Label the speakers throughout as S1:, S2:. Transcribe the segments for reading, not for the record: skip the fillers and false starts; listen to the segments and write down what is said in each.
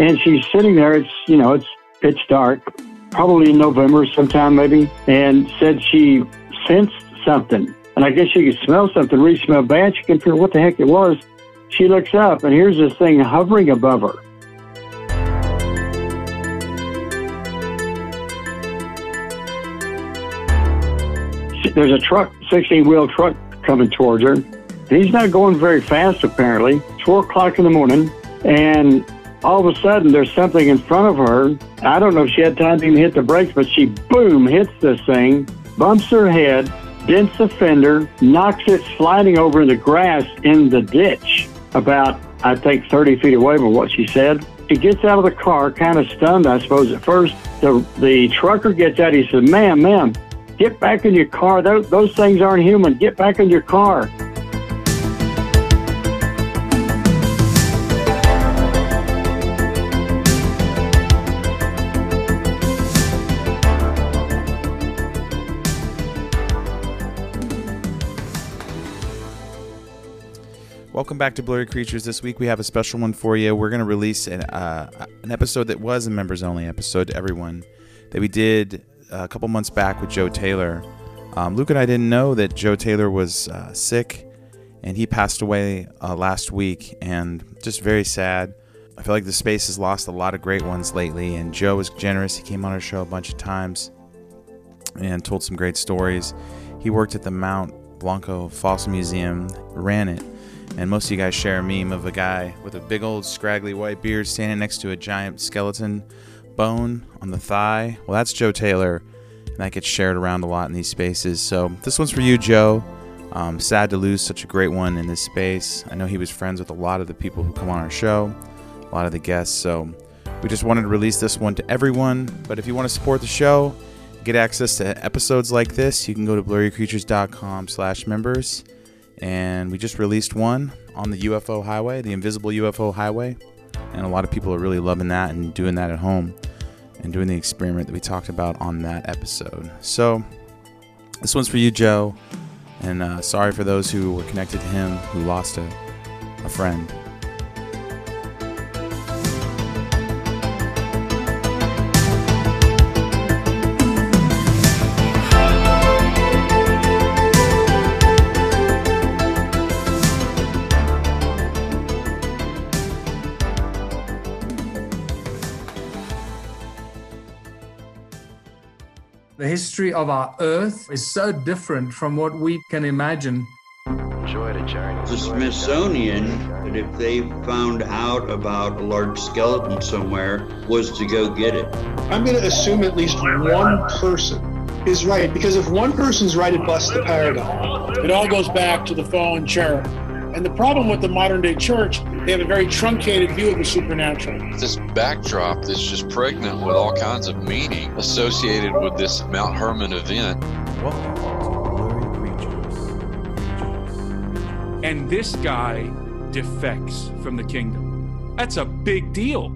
S1: And she's sitting there. It's pitch dark, probably in November sometime maybe, and said she sensed something. And I guess she could smell something, really smell bad. She couldn't figure what the heck it was. She looks up, and here's this thing hovering above her. There's a truck, 16-wheel truck coming towards her. And he's not going very fast, apparently. It's 4 o'clock in the morning, and all of a sudden, there's something in front of her. I don't know if she had time to even hit the brakes, but she, boom, hits this thing, bumps her head, dents the fender, knocks it sliding over in the grass in the ditch, about, I think, 30 feet away from what she said. She gets out of the car, kind of stunned, I suppose, at first. The trucker gets out. He says, ma'am, get back in your car. Those things aren't human. Get back in your car.
S2: Welcome back to Blurry Creatures. This week we have a special one for you. We're going to release an episode that was a members-only episode to everyone that we did a couple months back with Joe Taylor. Luke and I didn't know that Joe Taylor was sick, and he passed away last week, and just very sad. I feel like the space has lost a lot of great ones lately, and Joe was generous. He came on our show a bunch of times and told some great stories. He worked at the Mount Blanco Fossil Museum, ran it. And most of you guys share a meme of a guy with a big old scraggly white beard standing next to a giant skeleton bone on the thigh. Well, that's Joe Taylor, and that gets shared around a lot in these spaces. So this one's for you, Joe. Sad to lose such a great one in this space. I know he was friends with a lot of the people who come on our show, a lot of the guests. So we just wanted to release this one to everyone. But if you want to support the show, get access to episodes like this, you can go to blurrycreatures.com/members. And we just released one on the UFO highway, the invisible UFO highway. And a lot of people are really loving that and doing that at home and doing the experiment that we talked about on that episode. So this one's for you, Joe. And sorry for those who were connected to him who lost a friend.
S3: The history of our Earth is so different from what we can imagine.
S4: The Smithsonian, that if they found out about a large skeleton somewhere, was to go get it.
S5: I'm going to assume at least one person is right, because if one person's right, it busts the paradigm.
S6: It all goes back to the fallen cherub. And the problem with the modern day church, they have a very truncated view of the supernatural.
S7: This backdrop that's just pregnant with all kinds of meaning associated with this Mount Hermon event.
S2: Welcome to Blurry Creatures.
S8: And this guy defects from the kingdom. That's a big deal.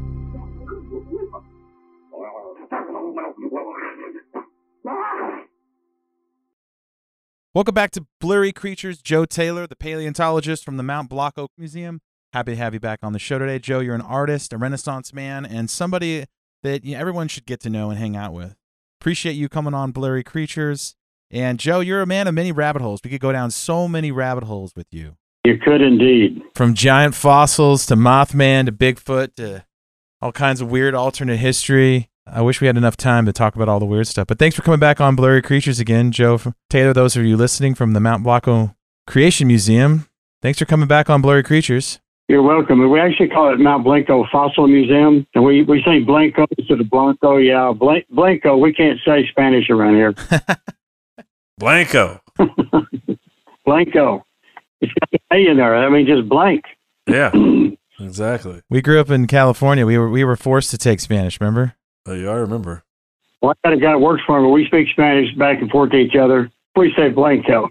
S2: Welcome back to Blurry Creatures. Joe Taylor, the paleontologist from the Mount Blanco Museum. Happy to have you back on the show today. Joe, you're an artist, a Renaissance man, and somebody that everyone should get to know and hang out with. Appreciate you coming on Blurry Creatures. And Joe, you're a man of many rabbit holes. We could go down so many rabbit holes with you.
S1: You could indeed.
S2: From giant fossils to Mothman to Bigfoot to all kinds of weird alternate history. I wish we had enough time to talk about all the weird stuff. But thanks for coming back on Blurry Creatures again, Joe Taylor. Those of you listening from the Mount Blanco Creation Museum, thanks for coming back on Blurry Creatures.
S1: You're welcome. We actually call it Mount Blanco Fossil Museum, and we say Blanco instead of Blanco. Yeah, Blanco. We can't say Spanish around here.
S9: Blanco.
S1: Blanco. It's got an A in there. I mean, just blank.
S9: Yeah, exactly.
S2: We grew up in California. We were forced to take Spanish, remember?
S9: Oh, yeah, I remember.
S1: Well, I got a guy that works for me. We speak Spanish back and forth to each other. We say Blanco.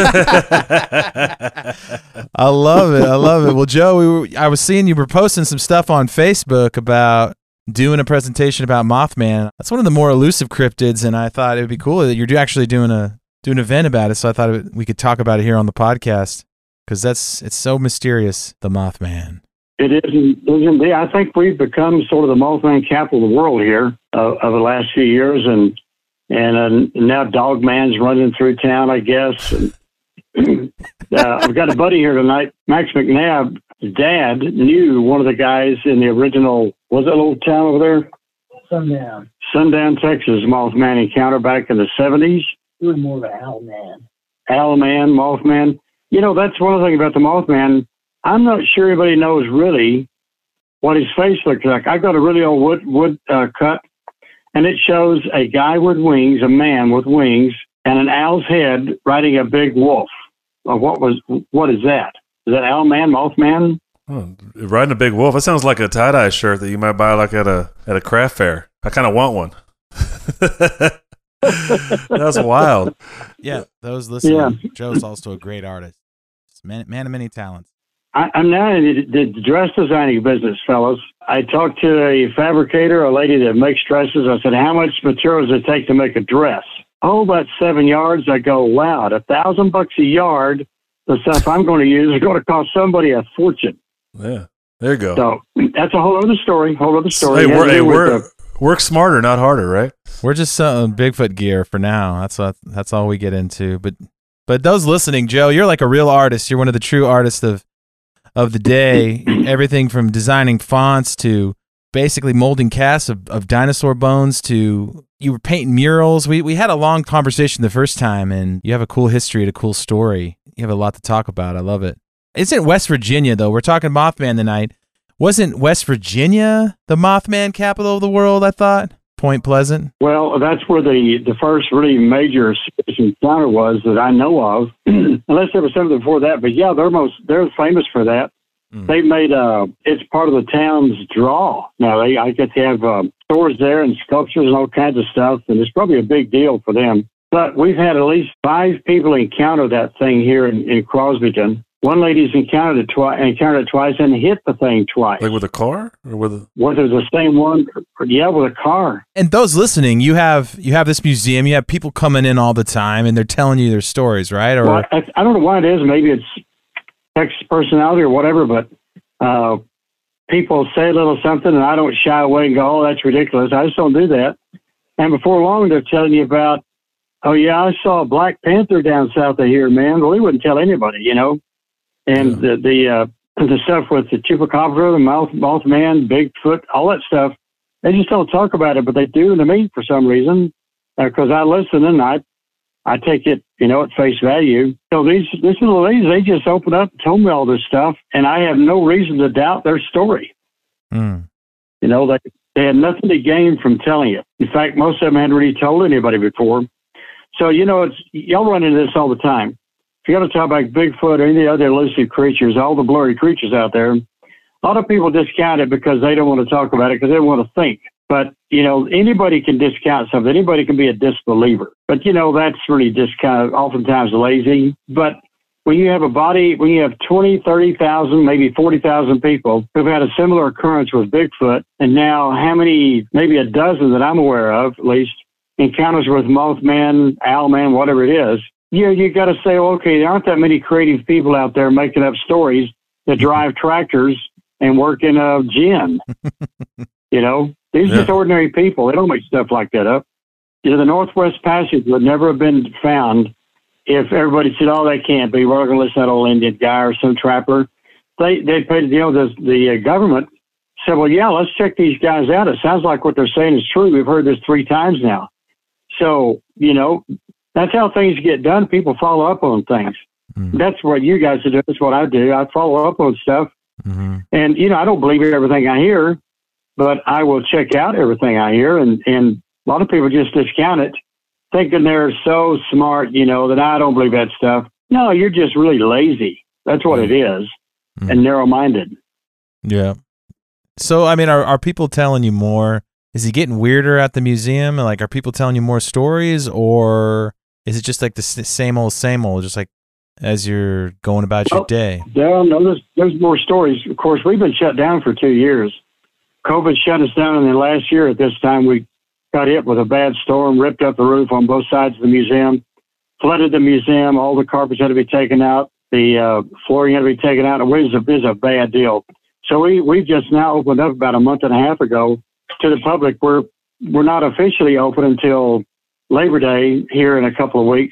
S2: I love it. I love it. Well, Joe, I was seeing you were posting some stuff on Facebook about doing a presentation about Mothman. That's one of the more elusive cryptids, and I thought it would be cool that you're actually doing an event about it. So I thought we could talk about it here on the podcast because it's so mysterious, the Mothman.
S1: It isn't. I think we've become sort of the Mothman capital of the world here of the last few years, and now Dogman's running through town, I guess. And, I've got a buddy here tonight, Max McNabb. His dad knew one of the guys in the original, was it a little town over there? Sundown, Texas, Mothman encounter back in the 70s.
S10: He was more of an Owlman.
S1: Owlman, Mothman. You know, that's one of the things about the Mothman. I'm not sure anybody knows really what his face looks like. I've got a really old wood cut, and it shows a guy with wings, a man with wings, and an owl's head riding a big wolf. What is that? Is that Owlman, Mothman?
S9: Oh, riding a big wolf. That sounds like a tie-dye shirt that you might buy like at a craft fair. I kind of want one. That's wild.
S2: Yeah, those listening. Yeah. Joe's also a great artist. Man of many talents.
S1: I'm now in the dress designing business, fellas. I talked to a fabricator, a lady that makes dresses. I said, how much material does it take to make a dress? Oh, about 7 yards. I go, wow, at $1,000 a yard, the stuff I'm going to use is going to cost somebody a fortune.
S9: Yeah, there you go.
S1: So that's a whole other story.
S9: Hey, work smarter, not harder, right?
S2: We're just selling Bigfoot gear for now. That's all we get into. But those listening, Joe, you're like a real artist. You're one of the true artists of the day. Everything from designing fonts to basically molding casts of dinosaur bones to you were painting murals. We had a long conversation the first time, and you have a cool history and a cool story. You have a lot to talk about. I love it. Isn't West Virginia, though? We're talking Mothman tonight. Wasn't West Virginia the Mothman capital of the world, I thought? Point Pleasant?
S1: Well, that's where the first really major encounter was that I know of, unless there was something before that. But yeah, they're famous for that. They made it's part of the town's draw. Now I guess they have stores there and sculptures and all kinds of stuff, and it's probably a big deal for them. But we've had at least 5 people encounter that thing here in Crosbyton. One lady's encountered it twice and hit the thing twice.
S9: Like with a car, or with a...
S1: Whether the same one? Yeah, with a car.
S2: And those listening, you have this museum. You have people coming in all the time, and they're telling you their stories, right? Or
S1: well, I don't know why it is. Maybe it's Texas personality or whatever. But people say a little something, and I don't shy away and go, "Oh, that's ridiculous." I just don't do that. And before long, they're telling you about, "Oh yeah, I saw a Black Panther down south of here, man." Well, he wouldn't tell anybody, you know. And the stuff with the Chupacabra, the Mothman, Bigfoot, all that stuff, they just don't talk about it, but they do to me for some reason, because I listen and I take it, you know, at face value. So these little ladies, they just opened up and told me all this stuff, and I have no reason to doubt their story. You know, they had nothing to gain from telling it. In fact, most of them hadn't really told anybody before. So, you know, y'all run into this all the time. If you got to talk about Bigfoot or any other elusive creatures, all the blurry creatures out there, a lot of people discount it because they don't want to talk about it because they don't want to think. But, you know, anybody can discount something. Anybody can be a disbeliever. But, you know, that's really just kind of oftentimes lazy. But when you have 20, 30,000, maybe 40,000 people who've had a similar occurrence with Bigfoot, and now how many, maybe a dozen that I'm aware of, at least, encounters with Mothman, Owlman, whatever it is, you got to say, okay, there aren't that many creative people out there making up stories that drive tractors and work in a gym. You know, these are just ordinary people. They don't make stuff like that up. You know, the Northwest Passage would never have been found if everybody said, "Oh, that can't be. We're not going to listen to that old Indian guy or some trapper." They paid, you know, the government said, "Well, yeah, let's check these guys out. It sounds like what they're saying is true. We've heard this 3 times now." So, you know, that's how things get done. People follow up on things. That's what you guys do. That's what I do. I follow up on stuff. And, you know, I don't believe everything I hear, but I will check out everything I hear. And a lot of people just discount it, thinking they're so smart, you know, that I don't believe that stuff. No, you're just really lazy. That's what it is, and narrow-minded.
S2: Yeah. So, I mean, are people telling you more? Is he getting weirder at the museum? Like, are people telling you more stories, or is it just like the same old, just like as you're going about your day?
S1: No, there's more stories. Of course, we've been shut down for 2 years. COVID shut us down, and then last year at this time, we got hit with a bad storm, ripped up the roof on both sides of the museum, flooded the museum. All the carpets had to be taken out. The flooring had to be taken out. It was a bad deal. So we've just now opened up about a month and a half ago to the public. We're not officially open until Labor Day here in a couple of weeks,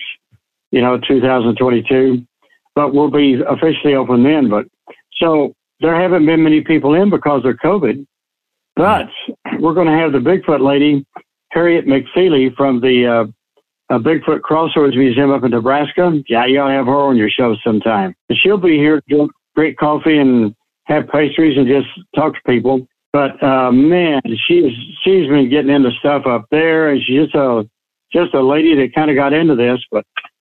S1: 2022, but we'll be officially open then. But so there haven't been many people in because of COVID, but we're going to have the Bigfoot lady, Harriet McFeely from the Bigfoot Crossroads Museum up in Nebraska. Yeah, you ought to have her on your show sometime. And she'll be here to drink great coffee and have pastries and just talk to people. But man, she's been getting into stuff up there, and she's just a lady that kind of got into this. But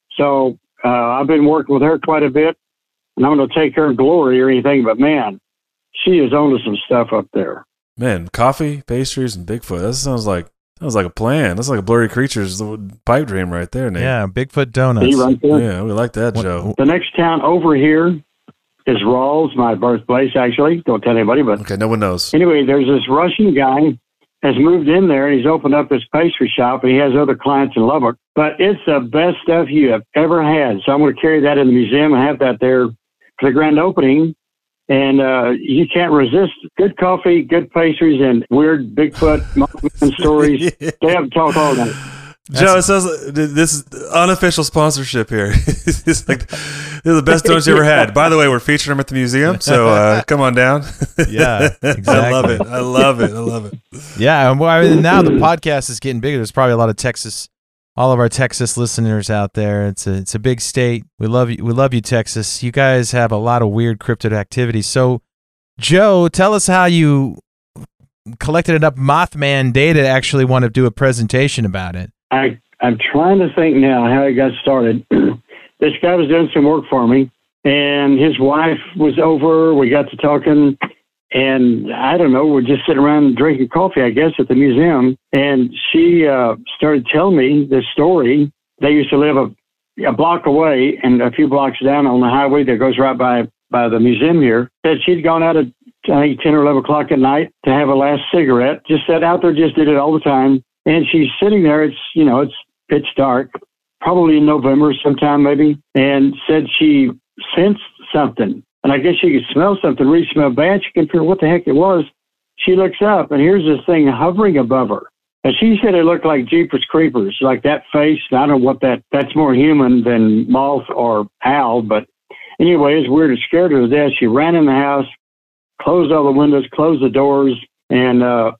S1: so I've been working with her quite a bit, and I'm going to take her glory or anything. But man, she is onto some stuff up there.
S9: Man, coffee, pastries, and Bigfoot. That sounds like a plan. That's like a Blurry Creatures pipe dream right there, Nate.
S2: Yeah, Bigfoot donuts.
S1: Right there?
S9: Yeah, we like that, Joe.
S1: The next town over here is Rawls, my birthplace, actually. Don't tell anybody, but...
S9: Okay, no one knows.
S1: Anyway, there's this Russian guy has moved in there, and he's opened up this pastry shop, and he has other clients in Lubbock. But it's the best stuff you have ever had. So I'm going to carry that in the museum and have that there for the grand opening. And you can't resist good coffee, good pastries, and weird Bigfoot Mothman stories. They have to talk all night.
S9: Joe, it says this is unofficial sponsorship here. It's like they're the best donuts you ever had. By the way, we're featuring them at the museum, so come on down.
S2: Yeah, exactly.
S9: I love it.
S2: Yeah, and well, I mean, now the podcast is getting bigger. There's probably a lot of all of our Texas listeners out there. It's a big state. We love you, Texas. You guys have a lot of weird cryptid activities. So, Joe, tell us how you collected enough Mothman data to actually want to do a presentation about it.
S1: I'm trying to think now how it got started. This guy was doing some work for me, and his wife was over. We got to talking, and I don't know, we're just sitting around drinking coffee, I guess, at the museum. And she started telling me this story. They used to live a block away and a few blocks down on the highway that goes right by the museum here. Said she'd gone out at, I think, 10 or 11 o'clock at night to have a last cigarette. Just sat out there, just did it all the time. And she's sitting there, it's pitch dark, probably in November sometime maybe, and said she sensed something. And I guess she could smell something, really smell bad. She couldn't figure what the heck it was. She looks up, and here's this thing hovering above her. And she said it looked like Jeepers Creepers, like that face. I don't know what that's more human than moth or owl. But anyway, it's weird. It scared her to death. She ran in the house, closed all the windows, closed the doors, and,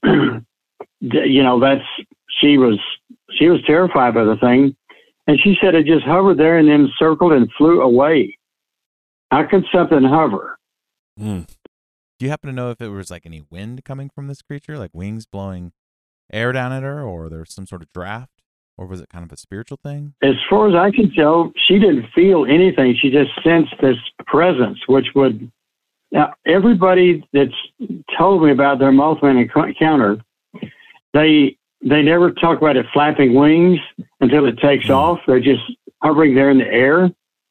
S1: she was terrified by the thing. And she said it just hovered there and then circled and flew away. How could something hover?
S2: Do you happen to know if it was like any wind coming from this creature, like wings blowing air down at her, or there's some sort of draft, or was it kind of a spiritual thing? As
S1: far as I can tell, she didn't feel anything. She just sensed this presence, which would... Now, everybody that's told me about their Mothman encounter, they never talk about it flapping wings until it takes off. They're just hovering there in the air.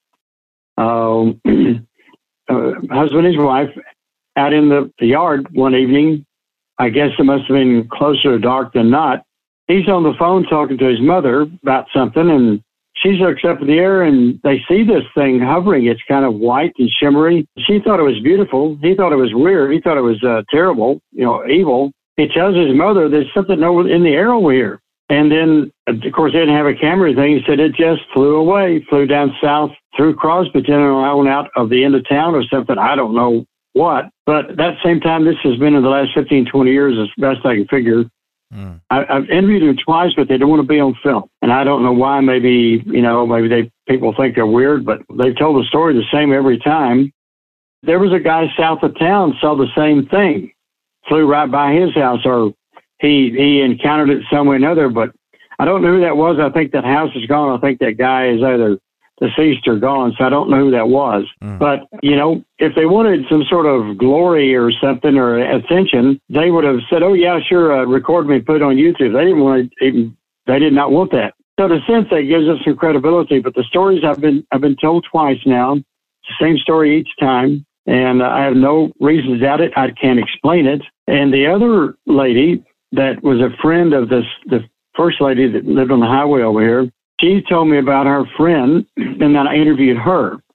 S1: Husband and his wife out in the yard one evening. I guess it must have been closer to dark than not. He's on the phone talking to his mother about something, and she looks up in the air, and they see this thing hovering. It's kind of white and shimmery. She thought it was beautiful. He thought it was weird. He thought it was terrible, evil. He tells his mother there's something over in the air over here. And then, of course, they didn't have a camera thing. He said it just flew away, flew down south through Crosbyton and on out of the end of town or something. I don't know what. But at that same time, this has been in the last 15, 20 years as best I can figure. I've interviewed them twice, but they don't want to be on film. And I don't know why. Maybe people think they're weird, but they've told the story the same every time. There was a guy south of town saw the same thing. Flew right by his house, or he encountered it some way or another, but I don't know who that was. I think that house is gone. I think that guy is either deceased or gone, so I don't know who that was. But, if they wanted some sort of glory or something or attention, they would have said, oh, yeah, sure, record me, put it on YouTube. They did not want that. So in a sense, that gives us some credibility, but the stories I've been told twice now, it's the same story each time. And I have no reason to doubt it. I can't explain it. And the other lady that was a friend of the first lady that lived on the highway over here, she told me about her friend, and then I interviewed her.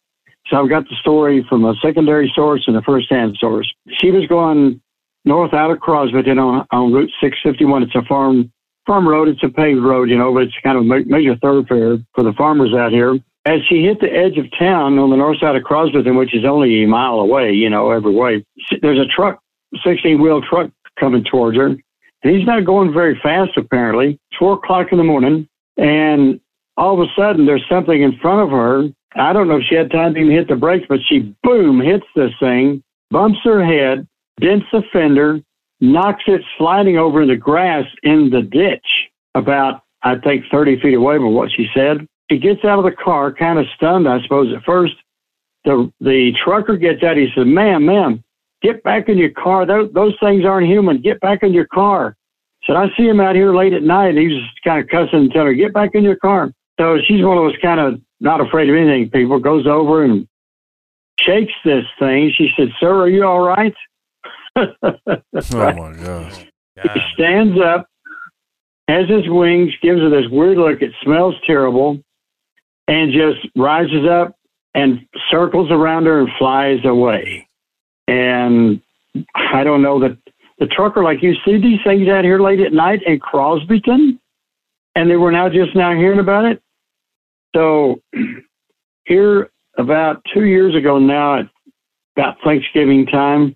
S1: So I've got the story from a secondary source and a first-hand source. She was going north out of Crosbyton on Route 651. It's a farm road. It's a paved road, but it's kind of a major thoroughfare for the farmers out here. As she hit the edge of town on the north side of Crosbyton, which is only a mile away, every way, there's a truck, 16-wheel truck coming towards her. And he's not going very fast, apparently. It's 4 o'clock in the morning, and all of a sudden there's something in front of her. I don't know if she had time to even hit the brakes, but she, boom, hits this thing, bumps her head, dents the fender, knocks it sliding over in the grass in the ditch about, I think, 30 feet away from what she said. She gets out of the car, kind of stunned, I suppose, at first. The trucker gets out. He says, ma'am, get back in your car. Those things aren't human. Get back in your car. Said, I see him out here late at night. He was just kind of cussing and telling her, get back in your car. So she's one of those kind of not afraid of anything people, goes over and shakes this thing. She said, sir, are you all right?
S9: Oh, my gosh.
S1: He stands up, has his wings, gives her this weird look. It smells terrible, and just rises up and circles around her and flies away. And I don't know that the trucker, like, you see these things out here late at night in Crosbyton, and they were just now hearing about it. So here about 2 years ago now, at about Thanksgiving time,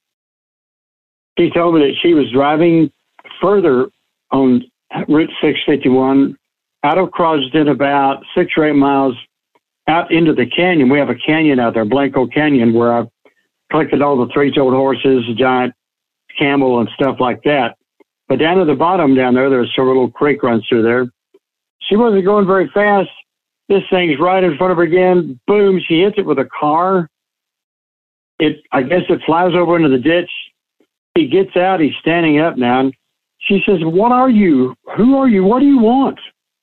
S1: she told me that she was driving further on Route 651 out of Crosbyton about 6 or 8 miles out into the canyon. We have a canyon out there, Blanco Canyon, where I've collected all the three-toed horses, a giant camel, and stuff like that. But down at the bottom down there's a little creek runs through there. She wasn't going very fast. This thing's right in front of her again. Boom, she hits it with a car. I guess it flies over into the ditch. He gets out. He's standing up now. And she says, what are you? Who are you? What do you want?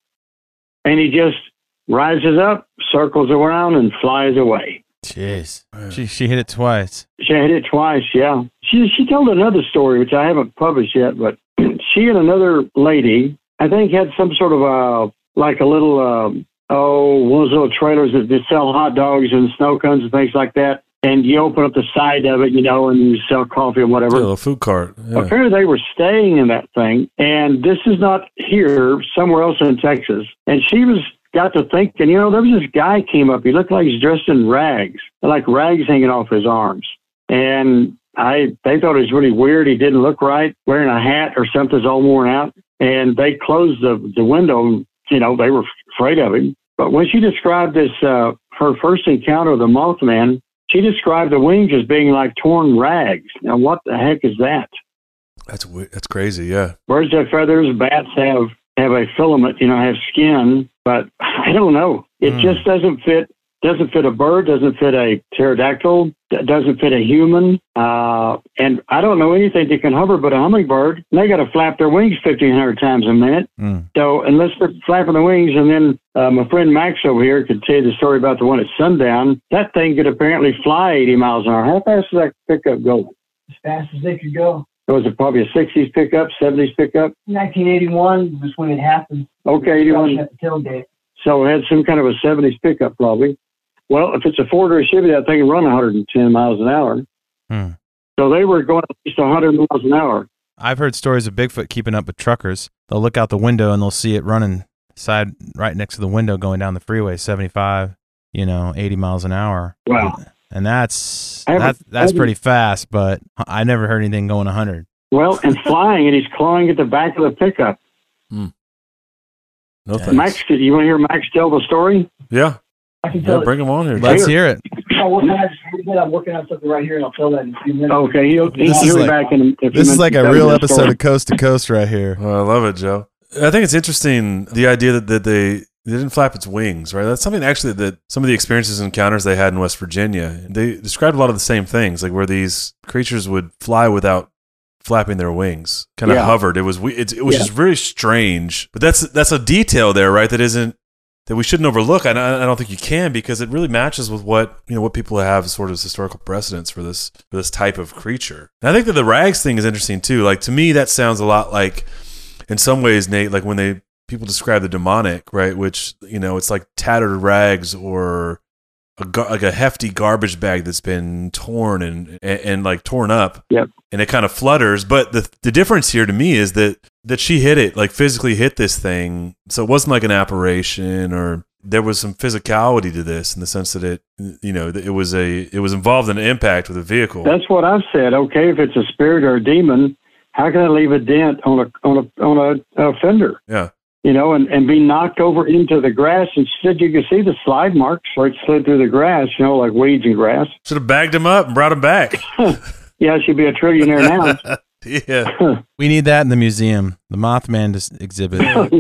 S1: And he just rises up, circles around, and flies away.
S2: Jeez. She hit it twice.
S1: She hit it twice, yeah. She told another story, which I haven't published yet, but she and another lady, I think, had some sort of like a little, one of those little trailers that sell hot dogs and snow cones and things like that. And you open up the side of it, and you sell coffee or whatever.
S9: Yeah, a food cart. Yeah.
S1: Apparently they were staying in that thing, and this is not here, somewhere else in Texas. And she got to thinking, there was this guy came up. He looked like he's dressed in rags, like rags hanging off his arms. And they thought it was really weird. He didn't look right, wearing a hat or something's all worn out. And they closed the window. They were afraid of him. But when she described this, her first encounter with the Mothman, she described the wings as being like torn rags. Now, what the heck is that?
S9: That's crazy, yeah. Birds
S1: have feathers. Bats have a filament, have skin. But I don't know. It just doesn't fit. Doesn't fit a bird. Doesn't fit a pterodactyl. Doesn't fit a human. And I don't know anything that can hover but a hummingbird. They got to flap their wings 1,500 times a minute. So unless they're flapping the wings, and then my friend Max over here could tell you the story about the one at sundown. That thing could apparently fly 80 miles an hour. How fast does that pickup go?
S10: As fast as they could go.
S1: Was it probably a 60s pickup, 70s pickup?
S10: 1981 was when it happened.
S1: Okay, 81.
S10: At the tailgate.
S1: So it had some kind of a 70s pickup probably. Well, if it's a Ford or a Chevy, that thing can run 110 miles an hour. So they were going at least 100 miles an hour.
S2: I've heard stories of Bigfoot keeping up with truckers. They'll look out the window and they'll see it running right next to the window going down the freeway, 75, 80 miles an hour.
S1: Wow.
S2: And that's pretty fast, but I never heard anything going 100.
S1: Well, and flying, and he's clawing at the back of the pickup.
S9: No thanks.
S1: Max, you want to hear Max tell the story?
S9: Yeah.
S10: I can tell
S9: bring him on here.
S2: Let's hear it.
S10: I'm working on something right here, and I'll tell that in a few minutes.
S1: Okay, he'll be back in a few minutes.
S2: This is like a real episode of Coast to Coast right here.
S9: Oh, I love it, Joe. I think it's interesting, the idea that they didn't flap its wings, right? That's something actually that some of the experiences and encounters they had in West Virginia, they described a lot of the same things, like where these creatures would fly without flapping their wings, kind of hovered. It was just very strange. But that's a detail there, right? That we shouldn't overlook. I don't think you can, because it really matches with what people have sort of as historical precedents for this type of creature. And I think that the rags thing is interesting too. Like, to me, that sounds a lot like, in some ways, Nate, like when people describe the demonic, right? Which, it's like tattered rags or like a hefty garbage bag that's been torn and like torn up.
S1: Yep.
S9: And it kind of flutters. But the difference here to me is that she hit it, like physically hit this thing. So it wasn't like an apparition, or there was some physicality to this in the sense that it was involved in an impact with a vehicle.
S1: That's what I've said. Okay, if it's a spirit or a demon, how can it leave a dent on a fender?
S9: Yeah.
S1: And be knocked over into the grass. Instead, you can see the slide marks where it slid through the grass, like weeds and grass.
S9: Should have bagged him up and brought him back.
S1: Yeah, she'd be a trillionaire now.
S9: Yeah.
S2: We need that in the museum, the Mothman exhibit.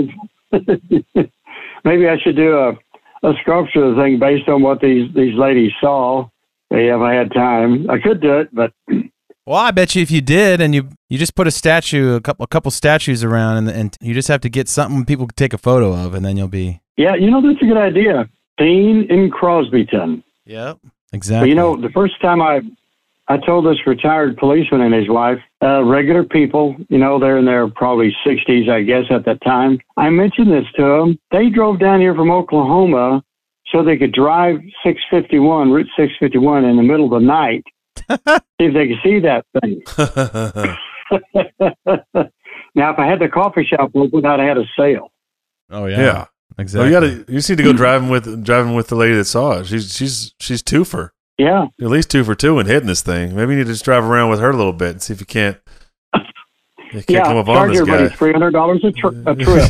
S1: Maybe I should do a sculpture thing based on what these ladies saw. If I had time, I could do it, but...
S2: Well, I bet you if you did, and you just put a couple statues around, and you just have to get something people can take a photo of, and then you'll be...
S1: Yeah, that's a good idea. Dean in Crosbyton.
S2: Yep, exactly.
S1: But, the first time I told this retired policeman and his wife, regular people, they're in their probably 60s, I guess, at that time. I mentioned this to them. They drove down here from Oklahoma so they could drive Route 651 in the middle of the night. See if they could see that thing. Now, if I had the coffee shop open, I'd have had a sale.
S2: Oh yeah,
S9: yeah,
S2: exactly.
S9: Well, you just need to go driving with the lady that saw it. She's 2 for.
S1: Yeah,
S9: at least 2 for 2 in hitting this thing. Maybe you need to just drive around with her a little bit and see if you can't. Come up on this guy.
S1: $300 a trip.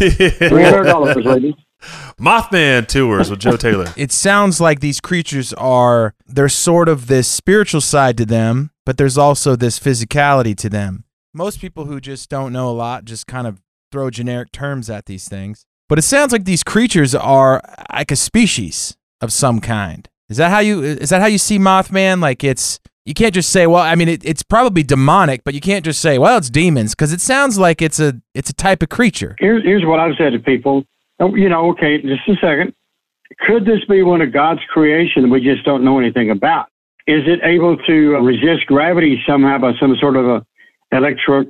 S1: $300, ladies.
S9: Mothman Tours with Joe Taylor.
S2: It sounds like these creatures there's sort of this spiritual side to them, but there's also this physicality to them. Most people who just don't know a lot just kind of throw generic terms at these things. But it sounds like these creatures are like a species of some kind. Is that how you see Mothman? Like you can't just say, well, I mean, it's probably demonic, but you can't just say, well, it's demons, because it sounds like it's a type of creature.
S1: Here's what I've said to people. Okay, just a second. Could this be one of God's creation we just don't know anything about? Is it able to resist gravity somehow by some sort of a electric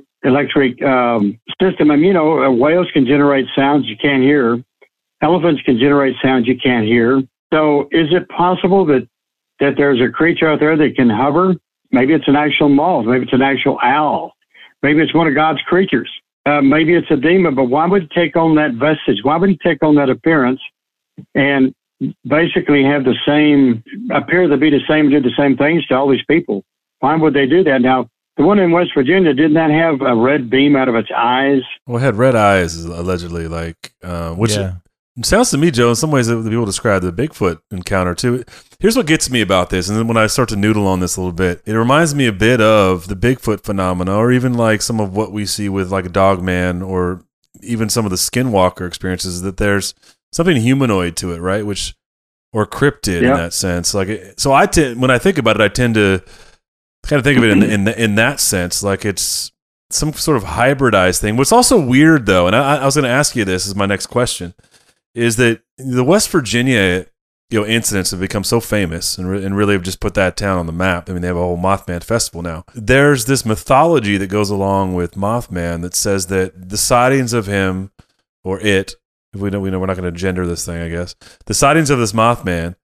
S1: system? I mean, whales can generate sounds you can't hear. Elephants can generate sounds you can't hear. So is it possible that there's a creature out there that can hover? Maybe it's an actual moth. Maybe it's an actual owl. Maybe it's one of God's creatures. Maybe it's a demon, but why would it take on that vestige? Why would it take on that appearance and basically appear to be the same, do the same things to all these people? Why would they do that? Now, the one in West Virginia, did not have a red beam out of its eyes?
S9: Well, it had red eyes, allegedly, which sounds to me, Joe, in some ways that people describe the Bigfoot encounter too. Here's what gets me about this, and then when I start to noodle on this a little bit, it reminds me a bit of the Bigfoot phenomena, or even like some of what we see with like a Dogman, or even some of the Skinwalker experiences, that there's something humanoid to it, right? Or cryptid in that sense. When I think about it, I tend to kind of think of it in that sense, like it's some sort of hybridized thing. What's also weird, though, and I was going to ask you this as my next question, is that the West Virginia incidents have become so famous and really have just put that town on the map. I mean, they have a whole Mothman festival now. There's this mythology that goes along with Mothman that says that the sightings of him, or it, if we know we're not going to gender this thing, I guess. The sightings of this Mothman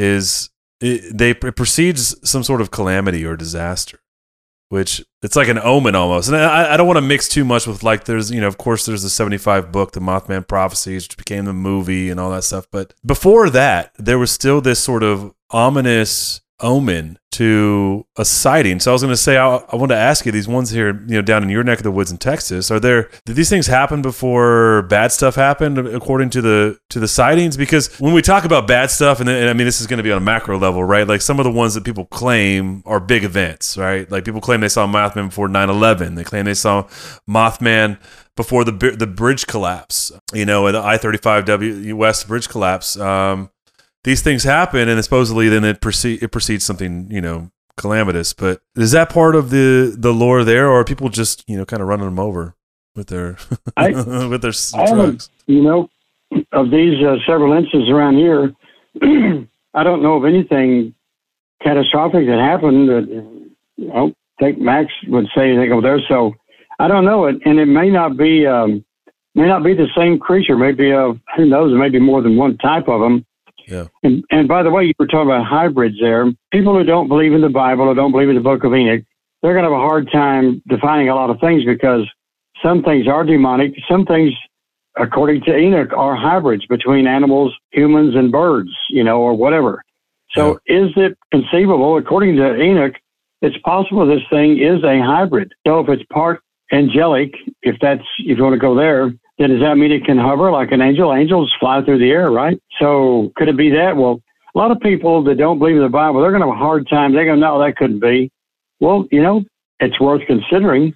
S9: it precedes some sort of calamity or disaster, which it's like an omen almost. And I don't want to mix too much with, like, there's, of course there's the 75 book, The Mothman Prophecies, which became the movie and all that stuff. But before that, there was still this sort of ominous omen to a sighting. So I was going to say, I wanted to ask you, these ones here, down in your neck of the woods in Texas, did these things happen before bad stuff happened, according to the sightings? Because when we talk about bad stuff, and I mean, this is going to be on a macro level, right? Like some of the ones that people claim are big events, right? Like people claim they saw Mothman before 9/11. They claim they saw Mothman before the bridge collapse, the I-35 West bridge collapse. These things happen, and supposedly then it precedes something, calamitous. But is that part of the lore there, or are people just, kind of running them over with their with their drugs?
S1: Of these several instances around here, I don't know of anything catastrophic that happened that, I think Max would say anything over there. So I don't know it, and it may not be the same creature. Maybe who knows? Maybe more than one type of them.
S9: Yeah.
S1: And by the way, you were talking about hybrids there. People who don't believe in the Bible or don't believe in the Book of Enoch, they're going to have a hard time defining a lot of things because some things are demonic. Some things, according to Enoch, are hybrids between animals, humans, and birds, or whatever. So is it conceivable, according to Enoch, it's possible this thing is a hybrid. So if it's part angelic, if you want to go there, then does that mean it can hover like an angel? Angels fly through the air, right? So could it be that? Well, a lot of people that don't believe in the Bible, they're going to have a hard time. They're going to, no, that couldn't be. Well, it's worth considering.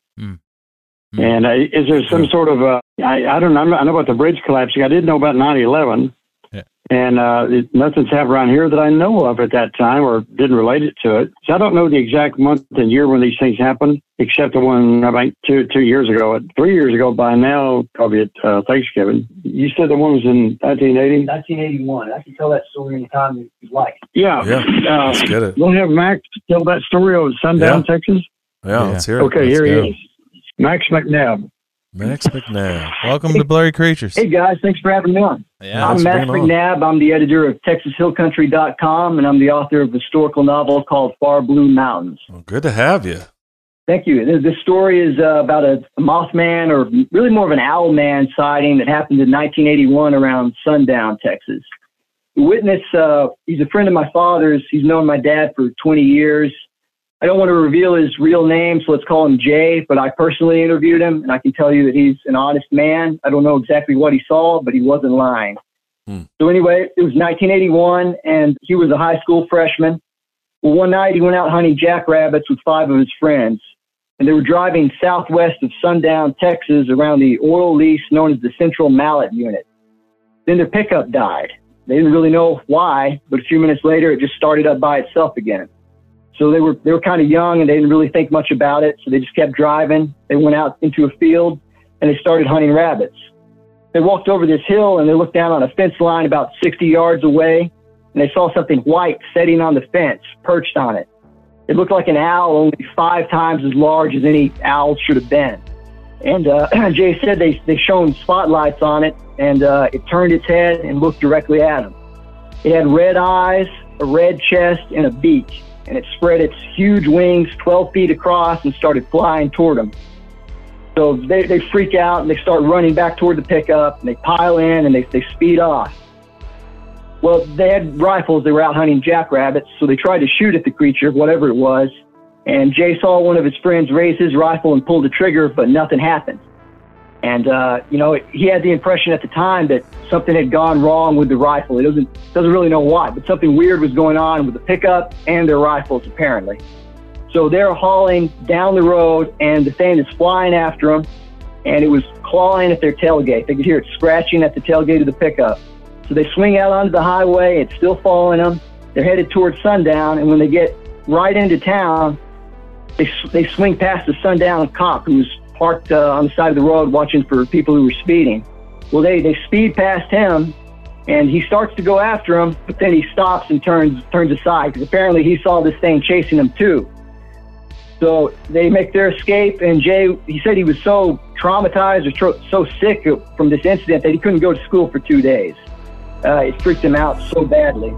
S1: And is there some sort of, I don't know, I know about the bridge collapsing. I didn't know about 9/11. And nothing's happened around here that I know of at that time or didn't relate it to it. So I don't know the exact month and year when these things happened, except the one about 2 years ago. 3 years ago by now, probably at Thanksgiving. You said the one was in 1980?
S10: 1981. I can tell that story anytime you'd like.
S1: Yeah.
S9: Let's get it.
S1: We'll have Max tell that story of Sundown, Texas.
S9: Yeah, let's hear it.
S1: Okay, here he is. Max McNabb.
S9: Max McNabb.
S2: Welcome to Blurry Creatures.
S10: Hey, guys. Thanks for having me on.
S2: Yeah,
S10: I'm Max McNabb. I'm the editor of TexasHillCountry.com, and I'm the author of a historical novel called Far Blue Mountains.
S9: Well, good to have you.
S10: Thank you. This story is about a Mothman, or really more of an Owlman sighting that happened in 1981 around Sundown, Texas. The witness, he's a friend of my father's. He's known my dad for 20 years. I don't want to reveal his real name, so let's call him Jay, but I personally interviewed him, and I can tell you that he's an honest man. I don't know exactly what he saw, but he wasn't lying. So anyway, it was 1981, and he was a high school freshman. Well, one night he went out hunting jackrabbits with 5 of his friends, and they were driving southwest of Sundown, Texas, around the oil lease known as the Central Mallet Unit. Then their pickup died. They didn't really know why, but a few minutes later, it just started up by itself again. So they were kind of young and they didn't really think much about it. So they just kept driving. They went out into a field and they started hunting rabbits. They walked over this hill and they looked down on a fence line about 60 yards away, and they saw something white sitting on the fence, perched on it. It looked like an owl, only 5 times as large as any owl should have been. And Jay said they shone spotlights on it, and it turned its head and looked directly at him. It had red eyes, a red chest, and a beak. And it spread its huge wings 12 feet across and started flying toward them. So they freak out and they start running back toward the pickup, and they pile in and they speed off. Well, they had rifles. They were out hunting jackrabbits, so they tried to shoot at the creature, whatever it was. And Jay saw one of his friends raise his rifle and pull the trigger, but nothing happened. And, he had the impression at the time that something had gone wrong with the rifle. He doesn't really know why, but something weird was going on with the pickup and their rifles, apparently. So they're hauling down the road, and the thing is flying after them, and it was clawing at their tailgate. They could hear it scratching at the tailgate of the pickup. So they swing out onto the highway. It's still following them. They're headed towards Sundown, and when they get right into town, they swing past the Sundown cop who was parked on the side of the road watching for people who were speeding. Well, they speed past him, and he starts to go after him, but then he stops and turns aside, because apparently he saw this thing chasing him too. So they make their escape, and Jay, he said he was so traumatized or so sick from this incident that he couldn't go to school for 2 days. It freaked him out so badly.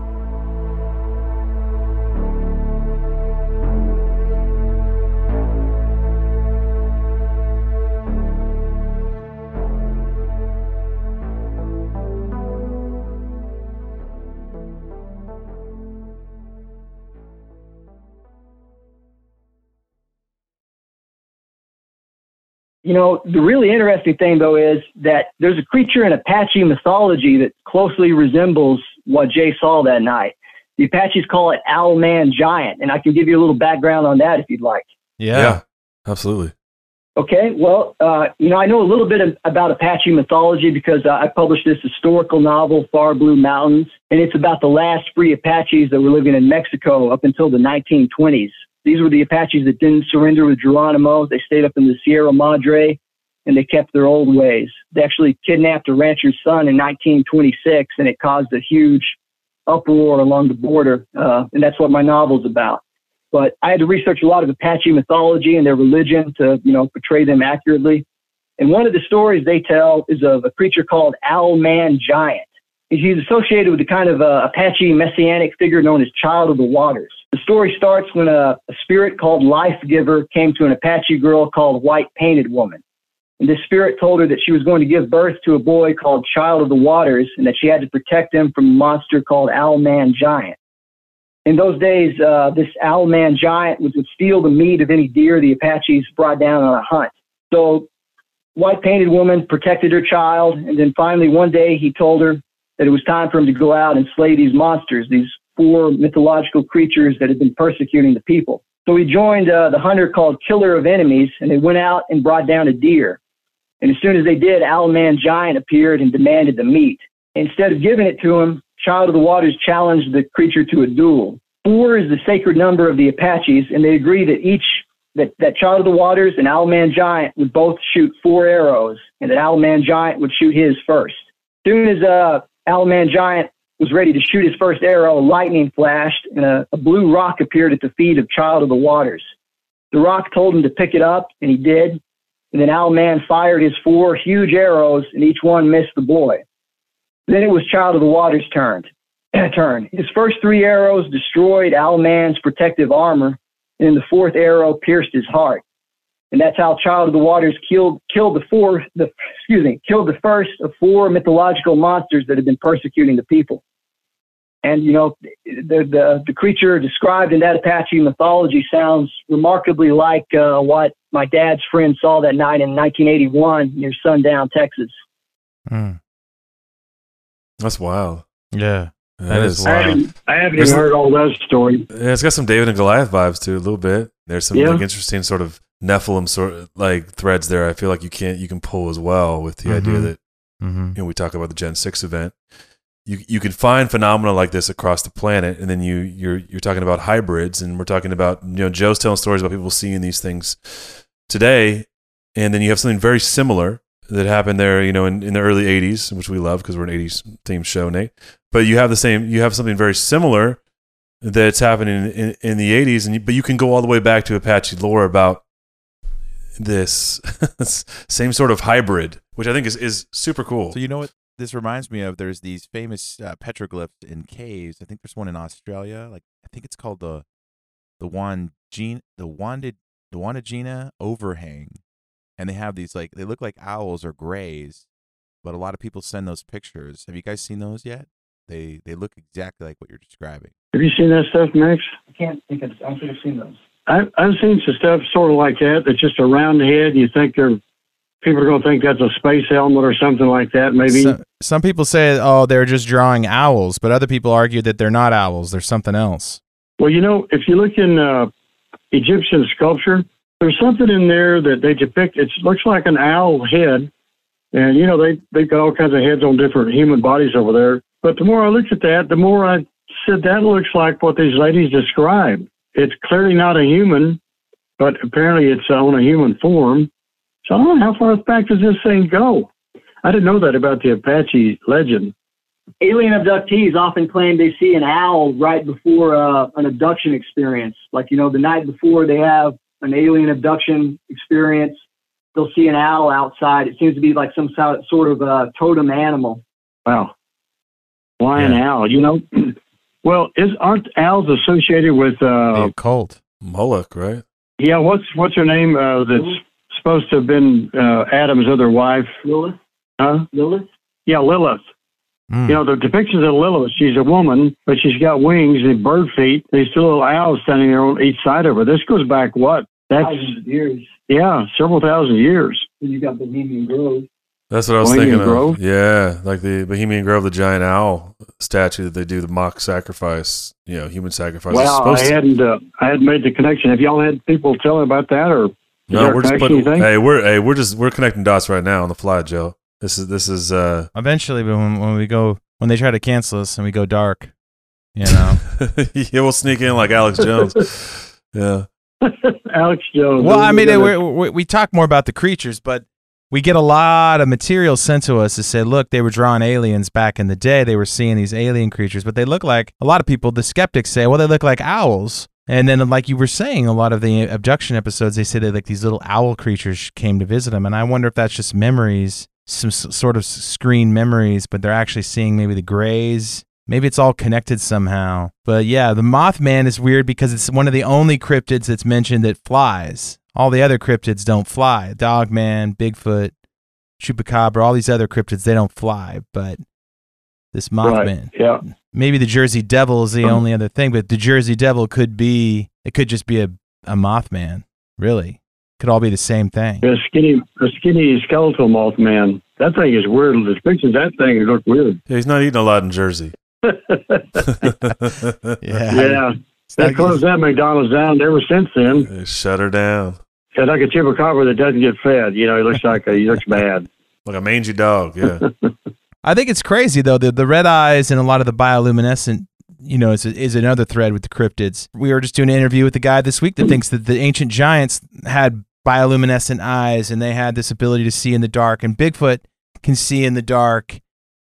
S10: The really interesting thing, though, is that there's a creature in Apache mythology that closely resembles what Jay saw that night. The Apaches call it Owlman Giant, and I can give you a little background on that if you'd like.
S9: Yeah, absolutely.
S10: Okay, well, I know a little bit about Apache mythology because I published this historical novel, Far Blue Mountains, and it's about the last free Apaches that were living in Mexico up until the 1920s. These were the Apaches that didn't surrender with Geronimo. They stayed up in the Sierra Madre, and they kept their old ways. They actually kidnapped a rancher's son in 1926, and it caused a huge uproar along the border, and that's what my novel's about. But I had to research a lot of Apache mythology and their religion to, portray them accurately. And one of the stories they tell is of a creature called Owlman Giant. He's associated with the kind of Apache messianic figure known as Child of the Waters. The story starts when a spirit called Life Giver came to an Apache girl called White Painted Woman. And this spirit told her that she was going to give birth to a boy called Child of the Waters and that she had to protect him from a monster called Owlman Giant. In those days, this Owlman Giant would steal the meat of any deer the Apaches brought down on a hunt. So White Painted Woman protected her child, and then finally one day he told her that it was time for him to go out and slay these monsters, these 4 mythological creatures that had been persecuting the people. So he joined the hunter called Killer of Enemies, and they went out and brought down a deer. And as soon as they did, Owlman Giant appeared and demanded the meat. Instead of giving it to him, Child of the Waters challenged the creature to a duel. 4 is the sacred number of the Apaches, and they agreed that Child of the Waters and Owlman Giant would both shoot 4 arrows, and that Owlman Giant would shoot his first. As soon as Owlman Giant was ready to shoot his first arrow, lightning flashed, and a blue rock appeared at the feet of Child of the Waters. The rock told him to pick it up, and he did. And then Owlman fired his 4 huge arrows, and each one missed the boy. Then it was Child of the Waters' turn. His first 3 arrows destroyed Owlman's protective armor, and the 4th arrow pierced his heart. And that's how Child of the Waters killed the first of 4 mythological monsters that had been persecuting the people. And, you know, the creature described in that Apache mythology sounds remarkably like what my dad's friend saw that night in 1981 near Sundown, Texas.
S9: That's wild.
S2: Yeah.
S9: That is wild.
S1: I haven't even heard all those stories.
S9: Yeah, it's got some David and Goliath vibes too, a little bit. There's some like interesting sort of Nephilim sort of like threads there. I feel like you can pull as well with the idea that you know, we talk about the Gen 6 event. You can find phenomena like this across the planet, and then you're talking about hybrids, and we're talking about, you know, Joe's telling stories about people seeing these things today, and then you have something very similar that happened there, you know, in the early 80s, which we love because we're an 80s themed show, Nate. But you have something very similar that's happening in the 80s, but you can go all the way back to Apache lore about this same sort of hybrid, which I think is super cool.
S2: So you know what this reminds me of? There's these famous petroglyphs in caves. I think there's one in Australia. Like, I think it's called the Wandagina overhang, and they have these, like, they look like owls or grays, but a lot of people send those pictures. Have you guys seen those yet? They look exactly like what you're describing.
S1: Have you seen that stuff, Max?
S10: I don't think I've seen those.
S1: I've seen some stuff sort of like that. That's just a round head. You think people are going to think that's a space helmet or something like that, maybe.
S2: Some people say, oh, they're just drawing owls, but other people argue that they're not owls. They're something else.
S1: Well, you know, if you look in Egyptian sculpture, there's something in there that they depict. It looks like an owl head. And, you know, they've got all kinds of heads on different human bodies over there. But the more I looked at that, the more I said that looks like what these ladies described. It's clearly not a human, but apparently it's on a human form. So I don't know, how far back does this thing go? I didn't know that about the Apache legend.
S10: Alien abductees often claim they see an owl right before an abduction experience. Like, you know, the night before they have an alien abduction experience, they'll see an owl outside. It seems to be like some sort of totem animal.
S1: Wow. Why an owl? You know, well, aren't owls associated with
S2: the occult?
S9: Moloch, right?
S1: Yeah. What's her name? That's supposed to have been Adam's other wife.
S10: Lilith.
S1: Huh?
S10: Lilith.
S1: Yeah, Lilith. You know, the depictions of Lilith, she's a woman, but she's got wings and bird feet. There's still little owls standing there on each side of her. This goes back, what? That's
S10: thousands of years.
S1: Yeah, several thousand years.
S10: And you got Bohemian Grove.
S9: That's what I was
S1: Bohemian
S9: thinking
S1: Grove?
S9: of. Yeah, like the Bohemian Grove, the giant owl statue that they do, the mock sacrifice, you know, human sacrifice.
S1: Well, I hadn't made the connection. Have y'all had people tell me about that, or
S9: no? We're just putting. We're connecting dots right now on the fly, Joe. This is
S2: eventually, but when they try to cancel us and we go dark, you know,
S9: yeah, we'll sneak in like Alex Jones. Yeah,
S1: Alex Jones.
S2: Well, I mean, we talk more about the creatures, but we get a lot of material sent to us to say, look, they were drawing aliens back in the day. They were seeing these alien creatures, but they look like, a lot of people, the skeptics say, well, they look like owls. And then, like you were saying, a lot of the abduction episodes, they say that like these little owl creatures came to visit them. And I wonder if that's just memories some sort of screen memories, but they're actually seeing maybe the grays. Maybe it's all connected somehow. But yeah, the Mothman is weird because it's one of the only cryptids that's mentioned that flies. All the other cryptids don't fly. Dogman, Bigfoot, Chupacabra, all these other cryptids, they don't fly. But this Mothman,
S1: yeah.
S2: Maybe the Jersey Devil is the only other thing, but the Jersey Devil could just be a Mothman, really. Could all be the same thing.
S1: A skinny skeletal Mothman. That thing is weird. The pictures of that thing look weird.
S9: Yeah, he's not eating a lot in Jersey.
S1: Yeah. They closed that McDonald's down ever since then.
S9: They shut her down.
S1: Yeah, like a chupacabra that doesn't get fed. You know, he looks bad.
S9: Like a mangy dog, yeah.
S2: I think it's crazy, though. The red eyes and a lot of the bioluminescent, is another thread with the cryptids. We were just doing an interview with a guy this week that thinks that the ancient giants had bioluminescent eyes and they had this ability to see in the dark, and Bigfoot can see in the dark,